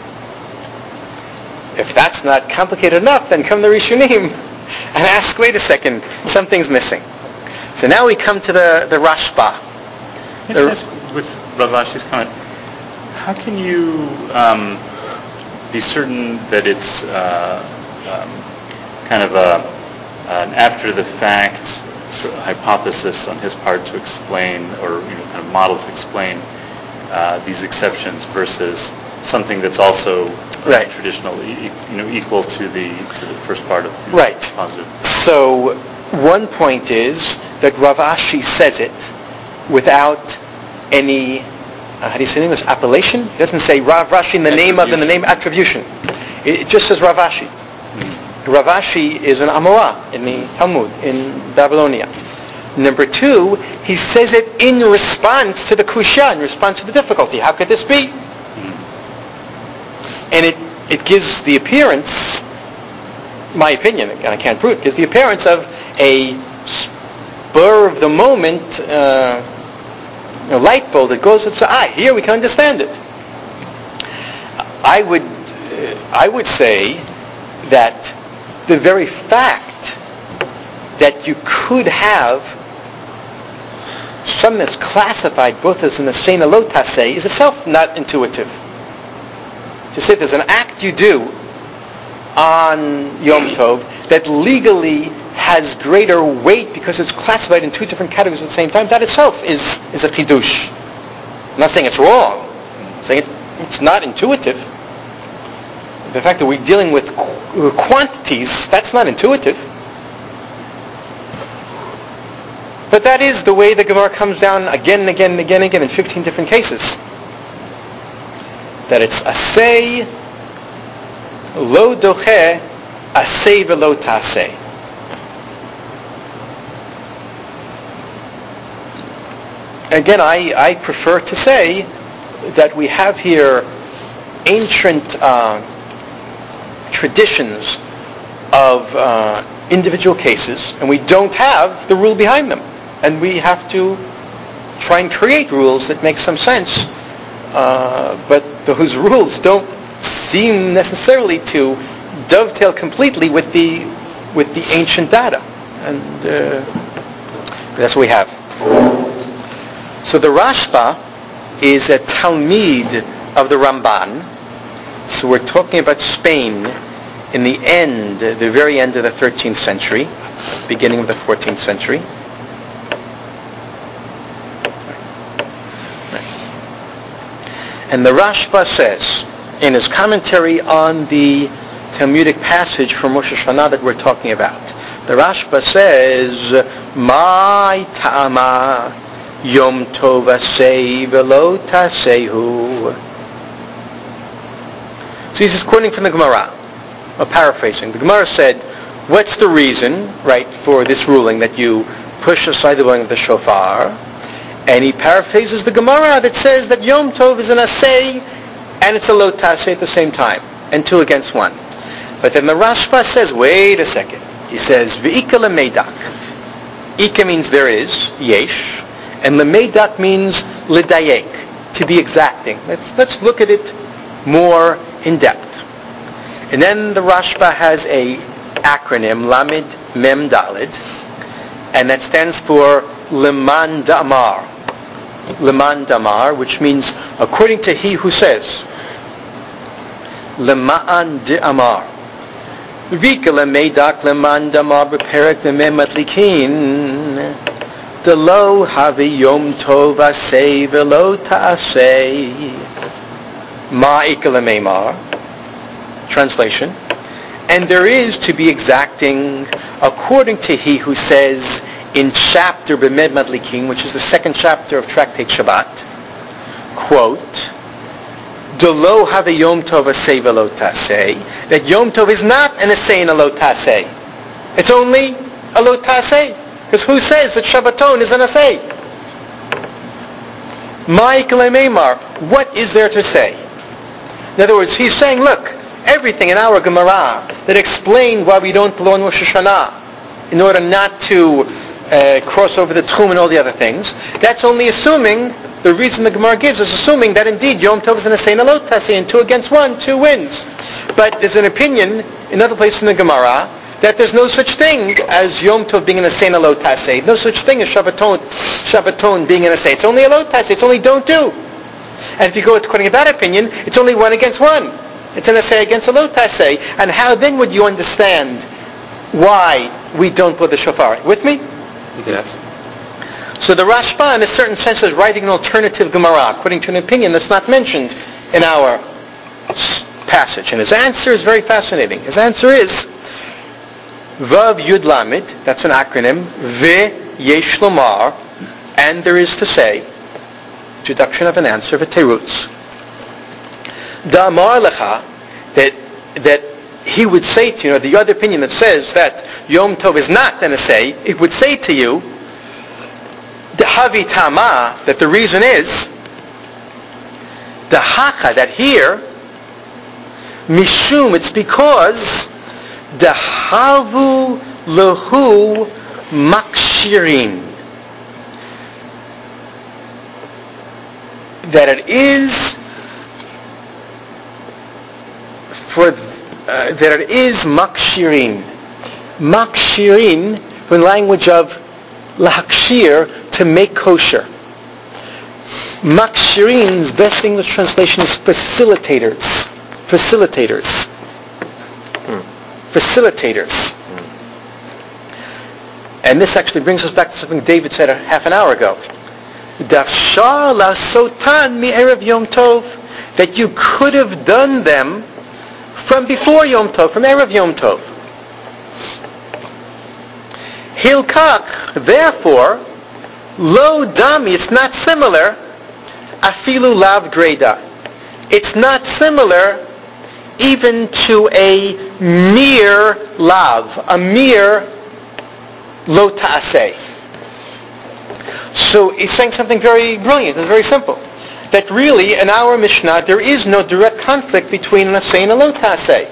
If that's not complicated enough, then come the Rishonim and ask, wait a second, something's missing. So now we come to the, the Rashba. The, with Rav Ashi's comment, how can you um, be certain that it's uh, um, kind of a, an after-the-fact sort of hypothesis on his part to explain, or you know, kind of model to explain uh, these exceptions versus something that's also right. traditional, e- you know, equal to the to the first part of you know, right. positive. So one point is that Rav Ashi says it without any, uh, how do you say in English, appellation? He doesn't say Rav Ashi in the name of, in the name attribution. It, it just says Rav Ashi. Mm-hmm. Rav Ashi is an Amorah in the Talmud in Babylonia. Number two, he says it in response to the kushya, in response to the difficulty. How could this be? Mm-hmm. And it, it gives the appearance, my opinion, and I can't prove it, gives the appearance of a spur of the moment uh, you know, light bulb that goes into eye. Here we can understand it. I would, uh, I would say that the very fact that you could have something that's classified both as an asay and a lo taseh is itself not intuitive. To say there's an act you do on Yom Tov that legally has greater weight because it's classified in two different categories at the same time, that itself is, is a chidush. I'm not saying it's wrong. I'm saying it, it's not intuitive. The fact that we're dealing with qu- quantities, that's not intuitive. But that is the way the Gemara comes down again and again and again and again in fifteen different cases. That it's asay, lo doche, asay velo taseh. Again, I, I prefer to say that we have here ancient uh, traditions of uh, individual cases, and we don't have the rule behind them. And we have to try and create rules that make some sense, uh, but those rules don't seem necessarily to dovetail completely with the with the ancient data. And uh, that's what we have. So the Rashba is a Talmid of the Ramban. So we're talking about Spain in the end, the very end of the thirteenth century, beginning of the fourteenth century. And the Rashba says, in his commentary on the Talmudic passage from Rosh Hashanah that we're talking about, the Rashba says, "My ta'ama yom tov asei velo tasehu." So he's just quoting from the Gemara, or paraphrasing. The Gemara said, what's the reason, right, for this ruling that you push aside the blowing of the shofar? And he paraphrases the Gemara that says that Yom Tov is an asay and it's a lo taseh at the same time, and two against one. But then the Rashba says, wait a second. He says, V'ika lemeidak. Ika means there is, yesh, and lemeidak means lidayek, to be exacting. Let's, let's look at it more in depth. And then the Rashba has a acronym, Lamed Mem Dalid, and that stands for Leman Damar. Leman Damar, which means according to he who says. Leman Damar. Vika lemeidak leman damar beperek memem matlikin. Delo havi yom tov asei velo ta'asei. Ma'ika lemeimar. Translation. And there is to be exacting according to he who says in chapter B'med Madlikin, which is the second chapter of Tractate Shabbat, quote, Delo have a Yom Tov asay velo taseh, that Yom Tov is not an asay and a lo taseh. It's only a lo taseh. Because who says that Shabbaton is an asay? Ma'ikle meimar, what is there to say? In other words, he's saying, look, everything in our Gemara that explained why we don't blow on Rosh Hashanah in order not to uh, cross over the Tchum and all the other things, that's only assuming, the reason the Gemara gives is assuming that indeed Yom Tov is an Asay and a Lo Taseh, and two against one, two wins. But there's an opinion in other places in the Gemara that there's no such thing as Yom Tov being an Asay and a Lo Taseh. No such thing as Shabbaton, Shabbaton being an Asay. It's only a Lo Taseh. It's only don't do. And if you go according to that opinion, it's only one against one. It's an asay against a lo taseh. And how then would you understand why we don't blow the shofar? With me? Yes. So the Rashba, in a certain sense, is writing an alternative Gemara, according to an opinion that's not mentioned in our passage. And his answer is very fascinating. His answer is, Vav Yud Lamed, that's an acronym, Ve Yesh Lomar, and there is to say, introduction of an answer for Terutz. Damar lecha, that that he would say to you, know, the other opinion that says that Yom Tov is not an asay, it would say to you, the havi tama, that the reason is, the haka, that here, mishum, it's because, the havu lehu makshirin, that it is for uh, that it is makshirin. Makshirin, from the language of lahakshir, to make kosher. Makshirin's best English translation is facilitators. Facilitators. Hmm. Facilitators. Hmm. And this actually brings us back to something David said a half an hour ago. Dafshar la sotan mi erev Yom Tov, that you could have done them from before Yom Tov, from erev Yom Tov. Hilkach, therefore, lo dami, it's not similar, afilu lav greda. It's not similar even to a mere lav, a mere lo ta'aseh. So he's saying something very brilliant and very simple. That really, in our Mishnah, there is no direct conflict between an asay and a lo ta'aseh.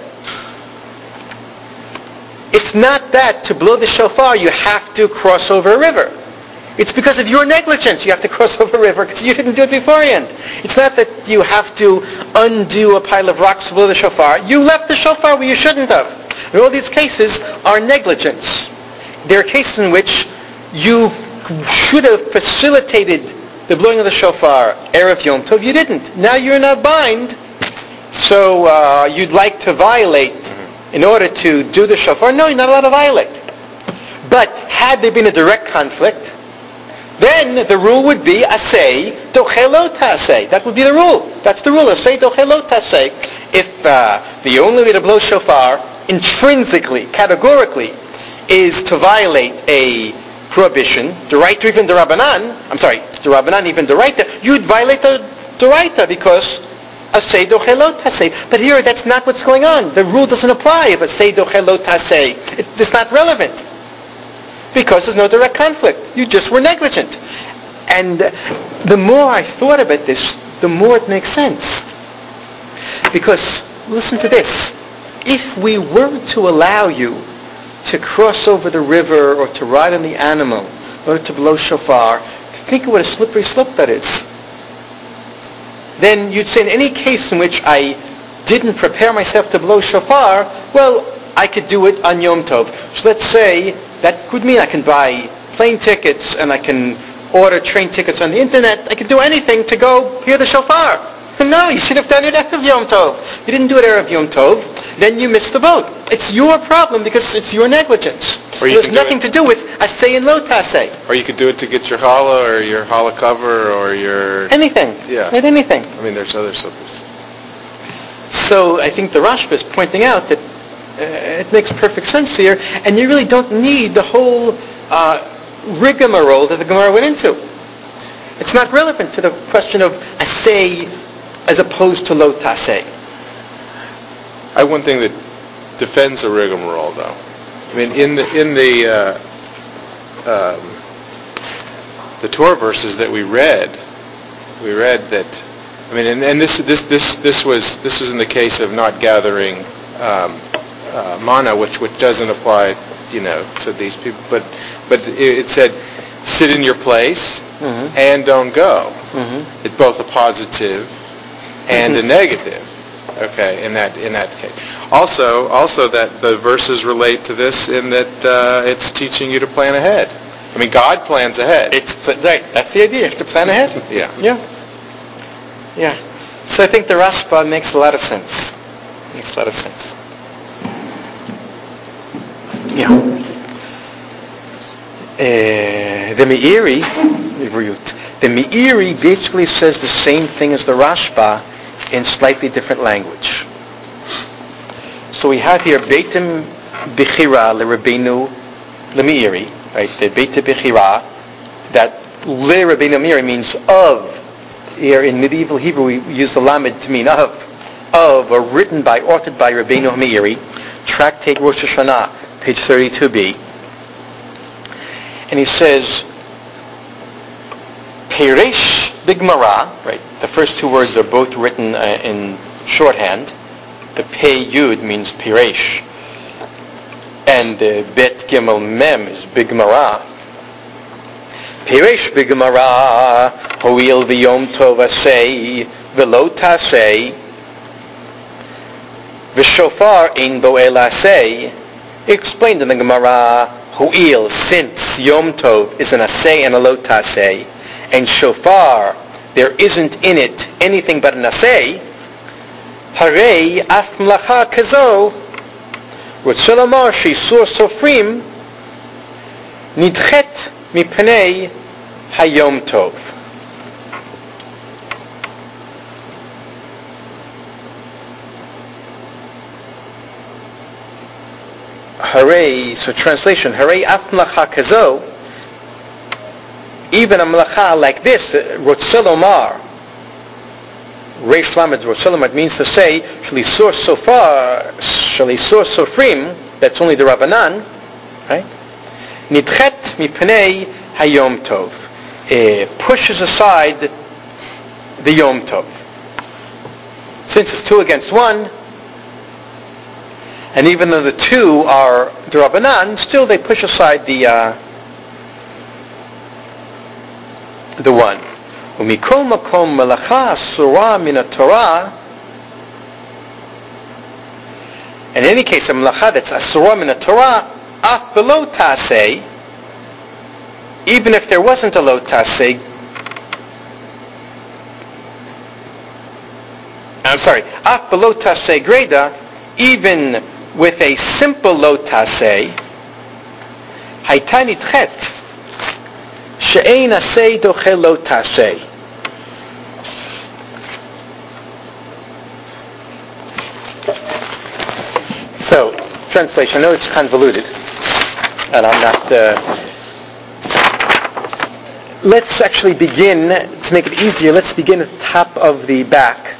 It's not that to blow the shofar you have to cross over a river. It's because of your negligence you have to cross over a river because you didn't do it beforehand. It's not that you have to undo a pile of rocks to blow the shofar. You left the shofar where you shouldn't have. And all these cases are negligence. There are cases in which you should have facilitated the blowing of the shofar erev Yom Tov. You didn't. Now you're in a bind, so uh, you'd like to violate in order to do the shofar. No, you're not allowed to violate. But had there been a direct conflict, then the rule would be asay doche lo tasay. That would be the rule. That's the rule. Asay doche lo tasay. If uh, the only way to blow shofar intrinsically, categorically, is to violate a prohibition, Doraita even Darabanan, I'm sorry, Darabanan even Doraita, you'd violate the Doraita because asay doche lo tasay. But here, that's not what's going on. The rule doesn't apply if asay doche lo tasay. It's not relevant. Because there's no direct conflict. You just were negligent. And the more I thought about this, the more it makes sense. Because, listen to this. If we were to allow you to cross over the river or to ride on the animal or to blow shofar, think of what a slippery slope that is. Then you'd say in any case in which I didn't prepare myself to blow shofar, well, I could do it on Yom Tov. So let's say that could mean I can buy plane tickets and I can order train tickets on the internet. I can do anything to go hear the shofar. No, you should have done it Erev Yom Tov. You didn't do it Erev Yom Tov. Then you missed the boat. It's your problem because it's your negligence. Or you it has can do nothing it- to do with asay and lo tasay. Or you could do it to get your challah or your challah cover or your... Anything. Yeah. Right, anything. I mean, there's other slippers. So I think the Rashba is pointing out that uh, it makes perfect sense here, and you really don't need the whole uh, rigmarole that the Gemara went into. It's not relevant to the question of asay as opposed to lo tasay. I have one thing that defends a rigmarole, though. I mean, in the in the uh, um, the Torah verses that we read, we read that. I mean, and, and this this this this was this was in the case of not gathering um, uh, manna, which which doesn't apply, you know, to these people. But but it, it said, sit in your place Mm-hmm. and don't go. Mm-hmm. It's both a positive and a negative. Okay, in that in that case. Also, also that the verses relate to this in that uh, it's teaching you to plan ahead. I mean, God plans ahead. It's right. That's the idea. You have to plan ahead. Yeah. Yeah. Yeah. So I think the Rashba makes a lot of sense. Makes a lot of sense. Yeah. Uh, the Meiri, the Meiri basically says the same thing as the Rashba in slightly different language. So we have here Beitim Bechira LeRabbeinu LeMeiri, right? The Beitim Bechira, that Le Rabbeinu Meiri means of. Here in medieval Hebrew we use the lamed to mean of, of, or written by, authored by Rabbeinu Meiri, Tractate Rosh Hashanah, page thirty-two b. And he says, Peresh Bigmara, right? The first two words are both written uh, in shorthand. The Pei Yud means Peresh, and the Bet Gimel Mem is Bigmara. Peresh Bigmara, Hoil V'Yom Tov Asay, V'Lo Tasay, V'Shofar Ein Bo El Asay. Explained in the Gemara, Hoil, since Yom Tov is an Asay and a Lo Tasay, and Shofar, there isn't in it anything but an Asay, Harei Af Mlacha Kazo, Rotzeh Lomar Sheisur Sofrim, Nidchet Mipnei Hayom Tov. Hooray, so translation, Hooray af mlacha kazo, even a mlacha like this, Rotzeh Lomar, Reish Lamed Rotzeh Lomar, means to say, Shalisur Sofar, Shalisur Sofrim, that's only the Rabbanan, right? Nidchet mipnei Hayom Tov. It pushes aside the Yom Tov. Since it's two against one, and even though the two are D'Rabbanan, still they push aside the uh, the one. Umikol makom melacha asura min Torah. In any case, a melacha that's asura min Torah, af below tasei, even if there wasn't a lo tasei, I'm sorry, af below tasei greda, even with a simple lo tasei, hayta nidchet, she'ein asay doche lo taseh. So, translation. I know it's convoluted, and I'm not... Uh, let's actually begin, to make it easier, let's begin at the top of the back.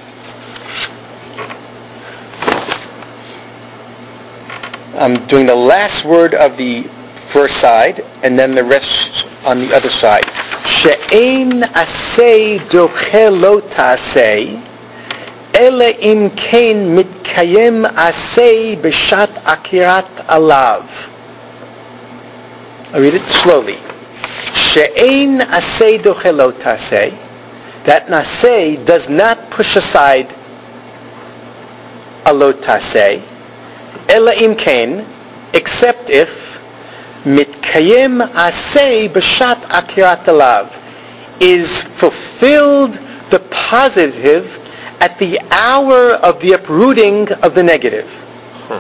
I'm doing the last word of the first side, and then the rest on the other side. She'ein asay doche lo taseh, ele im kein mitkayem asay b'shat akirat alav. I read it slowly. She'ein asay doche lo taseh, that naseh does not push aside a lo taseh, ela im kein, except if mitkayem asay b'shat akirat alav, is fulfilled the positive at the hour of the uprooting of the negative. Hmm.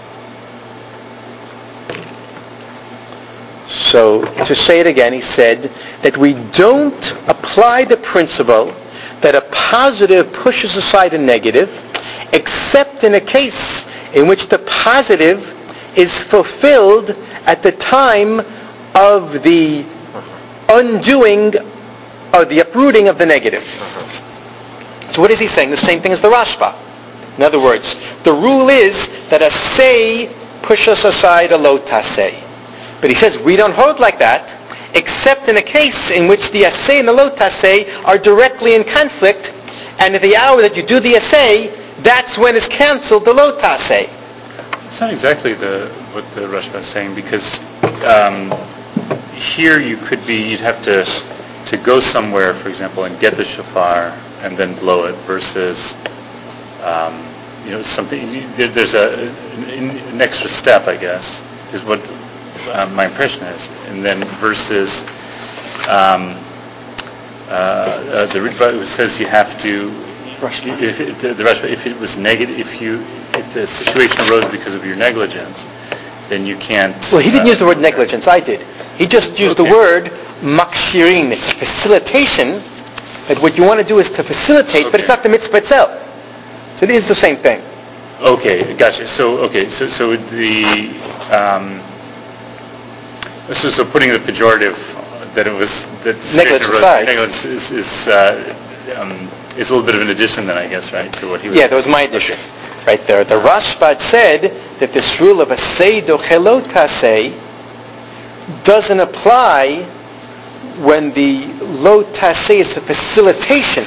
So, to say it again, he said that we don't apply the principle that a positive pushes aside a negative, except in a case in which the positive is fulfilled at the time of the undoing or the uprooting of the negative. So what is he saying? The same thing as the Rashba. In other words, the rule is that a say pushes aside a lo taseh. But he says we don't hold like that, except in a case in which the asay and the lo taseh are directly in conflict, and at the hour that you do the asay, that's when is cancelled the lo taseh. It's not exactly the what the Rashba is saying, because um, here you could be, you'd have to to go somewhere, for example, and get the shofar and then blow it, versus um, you know something. There's a an, an extra step, I guess, is what um, my impression is, and then versus um, uh, uh, the Ritva says you have to. If it, the, the Rashba, if it was negative, if you if the situation arose because of your negligence, then you can't. Well, he didn't uh, use the word negligence. I did. He just used okay. the word makshirin. It's facilitation. That what you want to do is to facilitate, okay. but it's not the mitzvah itself. So it is the same thing. Okay, gotcha. So okay, so so the um, so so putting the pejorative that it was that negligence aside, negligence is is, uh, um, is a little bit of an addition, then I guess, right, to what he was. Yeah, that was my addition. Okay. Right there. The Rashbad said that this rule of asay doche lo taseh doesn't apply when the lo taseh is a facilitation.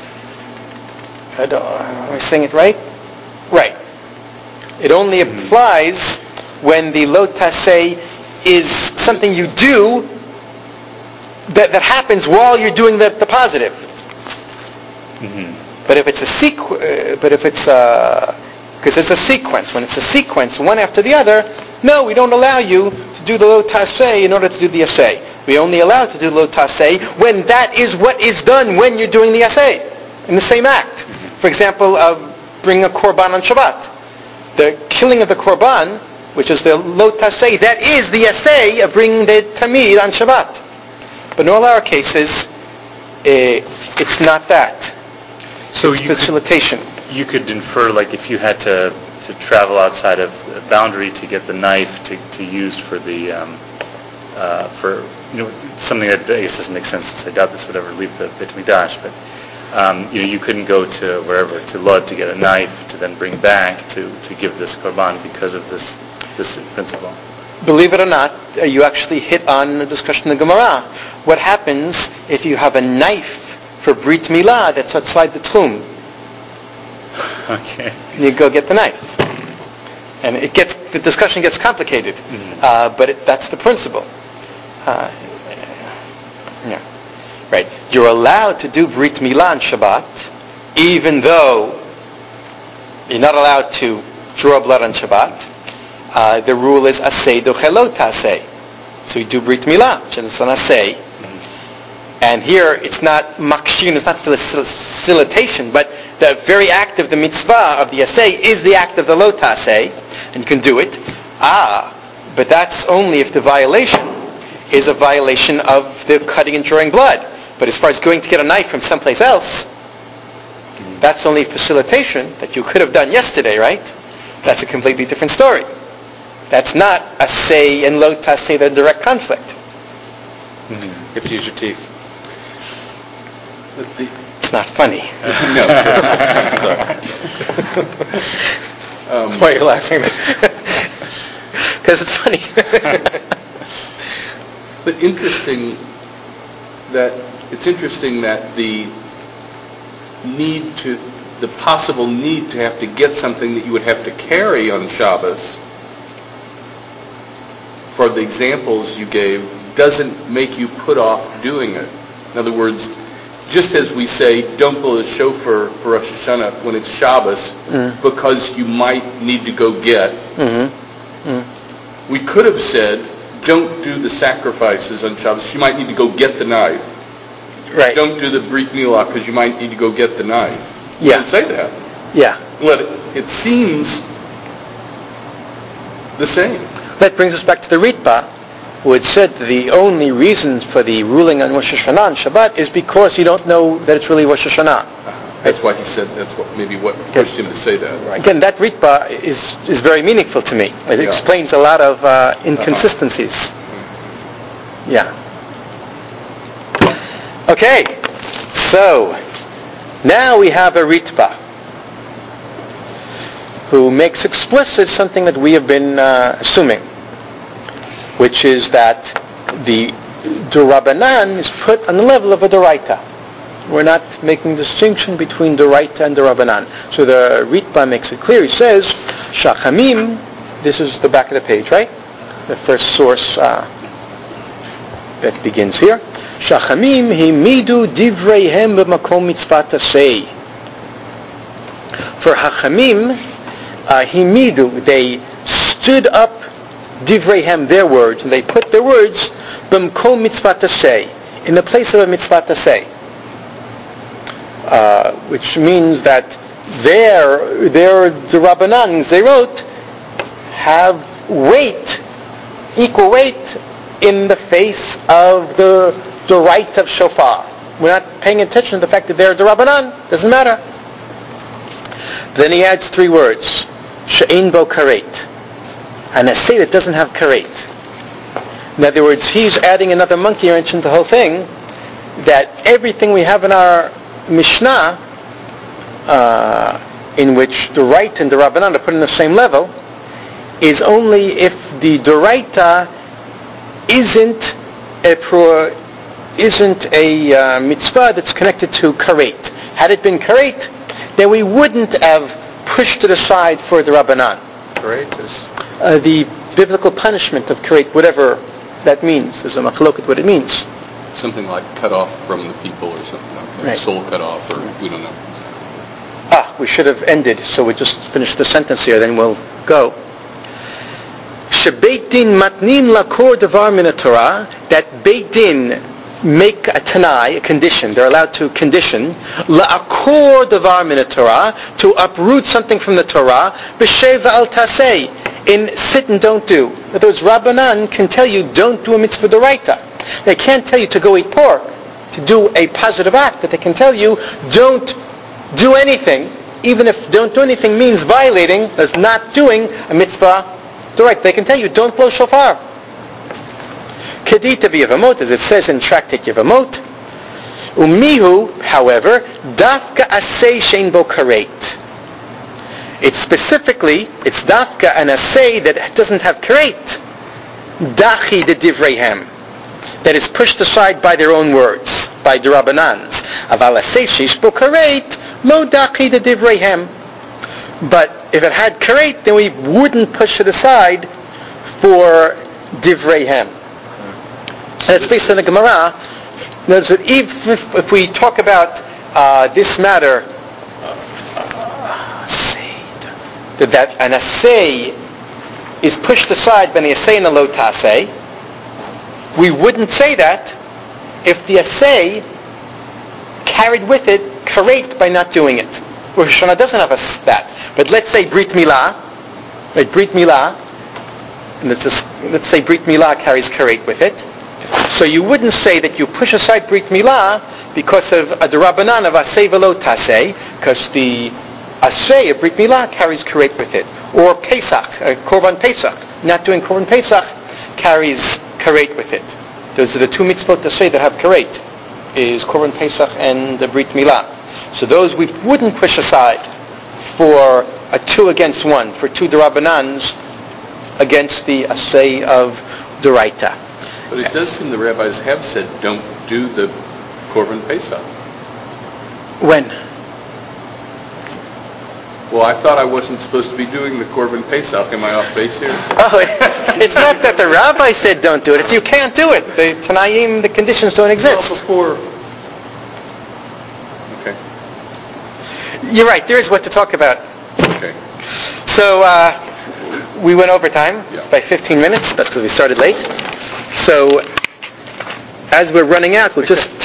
I don't, am I saying it right? Right. It only applies when the lo taseh is something you do that, that happens while you're doing the, the positive. Mm-hmm. But if it's a sequ- uh, but if it's a, because it's a sequence. When it's a sequence, one after the other, no, we don't allow you to do the lo taseh in order to do the asay. We only allow to do lo taseh when that is what is done when you're doing the asay in the same act. For example, uh, bring a korban on Shabbat. The killing of the korban, which is the lo taseh, that is the asay of bringing the tamid on Shabbat. But in all our cases, uh, it's not that. So it's you facilitation. Could, you could infer, like, if you had to, to travel outside of the boundary to get the knife to, to use for the um, uh, for you know something that I guess doesn't make sense since I doubt this would ever leave the Beit Mikdash, but um, you know you couldn't go to wherever to Lod to get a knife to then bring back to, to give this korban because of this this principle. Believe it or not, uh, you actually hit on the discussion in the Gemara. What happens if you have a knife for Brit Milah that's outside the Tchum? Okay. And you go get the knife. And it gets, the discussion gets complicated. Mm-hmm. Uh, but it, that's the principle. Uh, yeah. Right. You're allowed to do Brit Milah on Shabbat, even though you're not allowed to draw blood on Shabbat. Uh, the rule is asay doche lo taseh. So you do Brit Milah, which is an asay. And here it's not makshin, it's not facilitation, but the very act of the mitzvah of the asay is the act of the lo taseh, and you can do it. Ah, but that's only if the violation is a violation of the cutting and drawing blood. But as far as going to get a knife from someplace else, that's only facilitation that you could have done yesterday, right? That's a completely different story. That's not a say and lo tasei, they're direct conflict. Mm-hmm. You have to use your teeth. It's not funny. No. um, Why are you laughing? Because it's funny. But interesting that it's interesting that the need to, the possible need to have to get something that you would have to carry on Shabbos, for the examples you gave, doesn't make you put off doing it. In other words, just as we say, don't blow the shofar for Rosh Hashanah when it's Shabbos, mm. because you might need to go get. Mm-hmm. Mm. We could have said, don't do the sacrifices on Shabbos. You might need to go get the knife. Right. Don't do the Brit Milah because you might need to go get the knife. You Yeah. didn't say that. Yeah. Let it, it seems the same. That brings us back to the Ritba, who had said the only reason for the ruling on Rosh Hashanah and Shabbat is because you don't know that it's really Rosh Hashanah. Uh-huh. That's why he said, that's what maybe what pushed him to say that. Again, that Ritba is, is very meaningful to me. It yeah. explains a lot of uh, inconsistencies. Uh-huh. Yeah. Okay, so now we have a Ritba who makes explicit something that we have been uh, assuming, which is that the D'Rabbanan is put on the level of a D'Oraita. We're not making distinction between D'Oraita and D'Rabbanan. So the Ritba makes it clear. He says, Shachamim, this is the back of the page, right? The first source uh, that begins here. Shachamim himidu divreihem b'makom mitzvat asei. For Hachamim, uh, himidu, they stood up divreihem, their words, and they put their words b'makom mitzvat asei, in the place of a mitzvat asei, uh, which means that their their D'Rabbanan, they wrote, have weight, equal weight in the face of the the right of shofar. We're not paying attention to the fact that they're D'Rabbanan. Doesn't matter. Then he adds three words. She'ein bo karet. An asay that doesn't have karet. In other words, he's adding another monkey wrench into the whole thing, that everything we have in our Mishnah, uh, in which the right and the D'Rabbanan are put on the same level, is only if the D'Oraita isn't a pro, isn't a uh, mitzvah that's connected to karet. Had it been karet, then we wouldn't have pushed it aside for the D'Rabbanan. Karet is uh, the biblical punishment of karet, whatever that means. There's a machloket what it means. Something like cut off from the people or something like that. Right. Soul cut off, or we don't know. Ah, we should have ended, so we just finish the sentence here, then we'll go. Shebeit din matnin lakor davar min Torah, that Beit Din make a tanai, a condition. They're allowed to condition la'akor davar min Torah, to uproot something from the Torah. B'shei v'al tasei, in sit and don't do. In other words, Rabbanan can tell you don't do a mitzvah d'oraita. They can't tell you to go eat pork, to do a positive act, but they can tell you don't do anything, even if don't do anything means violating, as not doing a mitzvah d'oraita. They can tell you don't blow shofar. Kedita b'Yevamot, as it says in Tractate Yevamot, Umihu, however, dafka asay shein bo karet. It's specifically, it's dafka an asay that doesn't have karet. Dachi de divreihem, that is pushed aside by their own words, by D'Rabbanans. Aval asay sheish bo karet, lo dachi de divreihem. But if it had karet, then we wouldn't push it aside for divreihem. That's based on the Gemara. Notice that if, if, if we talk about uh, this matter, uh, that, that an assay is pushed aside by the assay and the lo tasei, we wouldn't say that if the assay carried with it karet by not doing it. Rosh Hashanah doesn't have a, that. But let's say Brit Milah, right, Brit Milah, and let's, just, let's say Brit Milah carries karet with it. So you wouldn't say that you push aside Brit Milah because of a Derabanan of Aseh Velo Taseh, because the Aseh of Brit Milah carries Karet with it. Or Pesach, uh, Korban Pesach, not doing Korban Pesach, carries Karet with it. Those are the two mitzvot to say that have Karet, is Korban Pesach and the Brit Milah. So those we wouldn't push aside for a two against one, for two Derabanans against the Aseh of Doraita. But it does seem the rabbis have said don't do the Korban Pesach. When? Well, I thought I wasn't supposed to be doing the Korban Pesach. Am I off base here? Oh, it's not that the rabbi said don't do it. It's you can't do it. The Tanaim, the conditions don't exist. Well, before... Okay. You're right. There is what to talk about. Okay. So uh, we went over time Yeah. by fifteen minutes. That's because we started late. So as we're running out, we'll just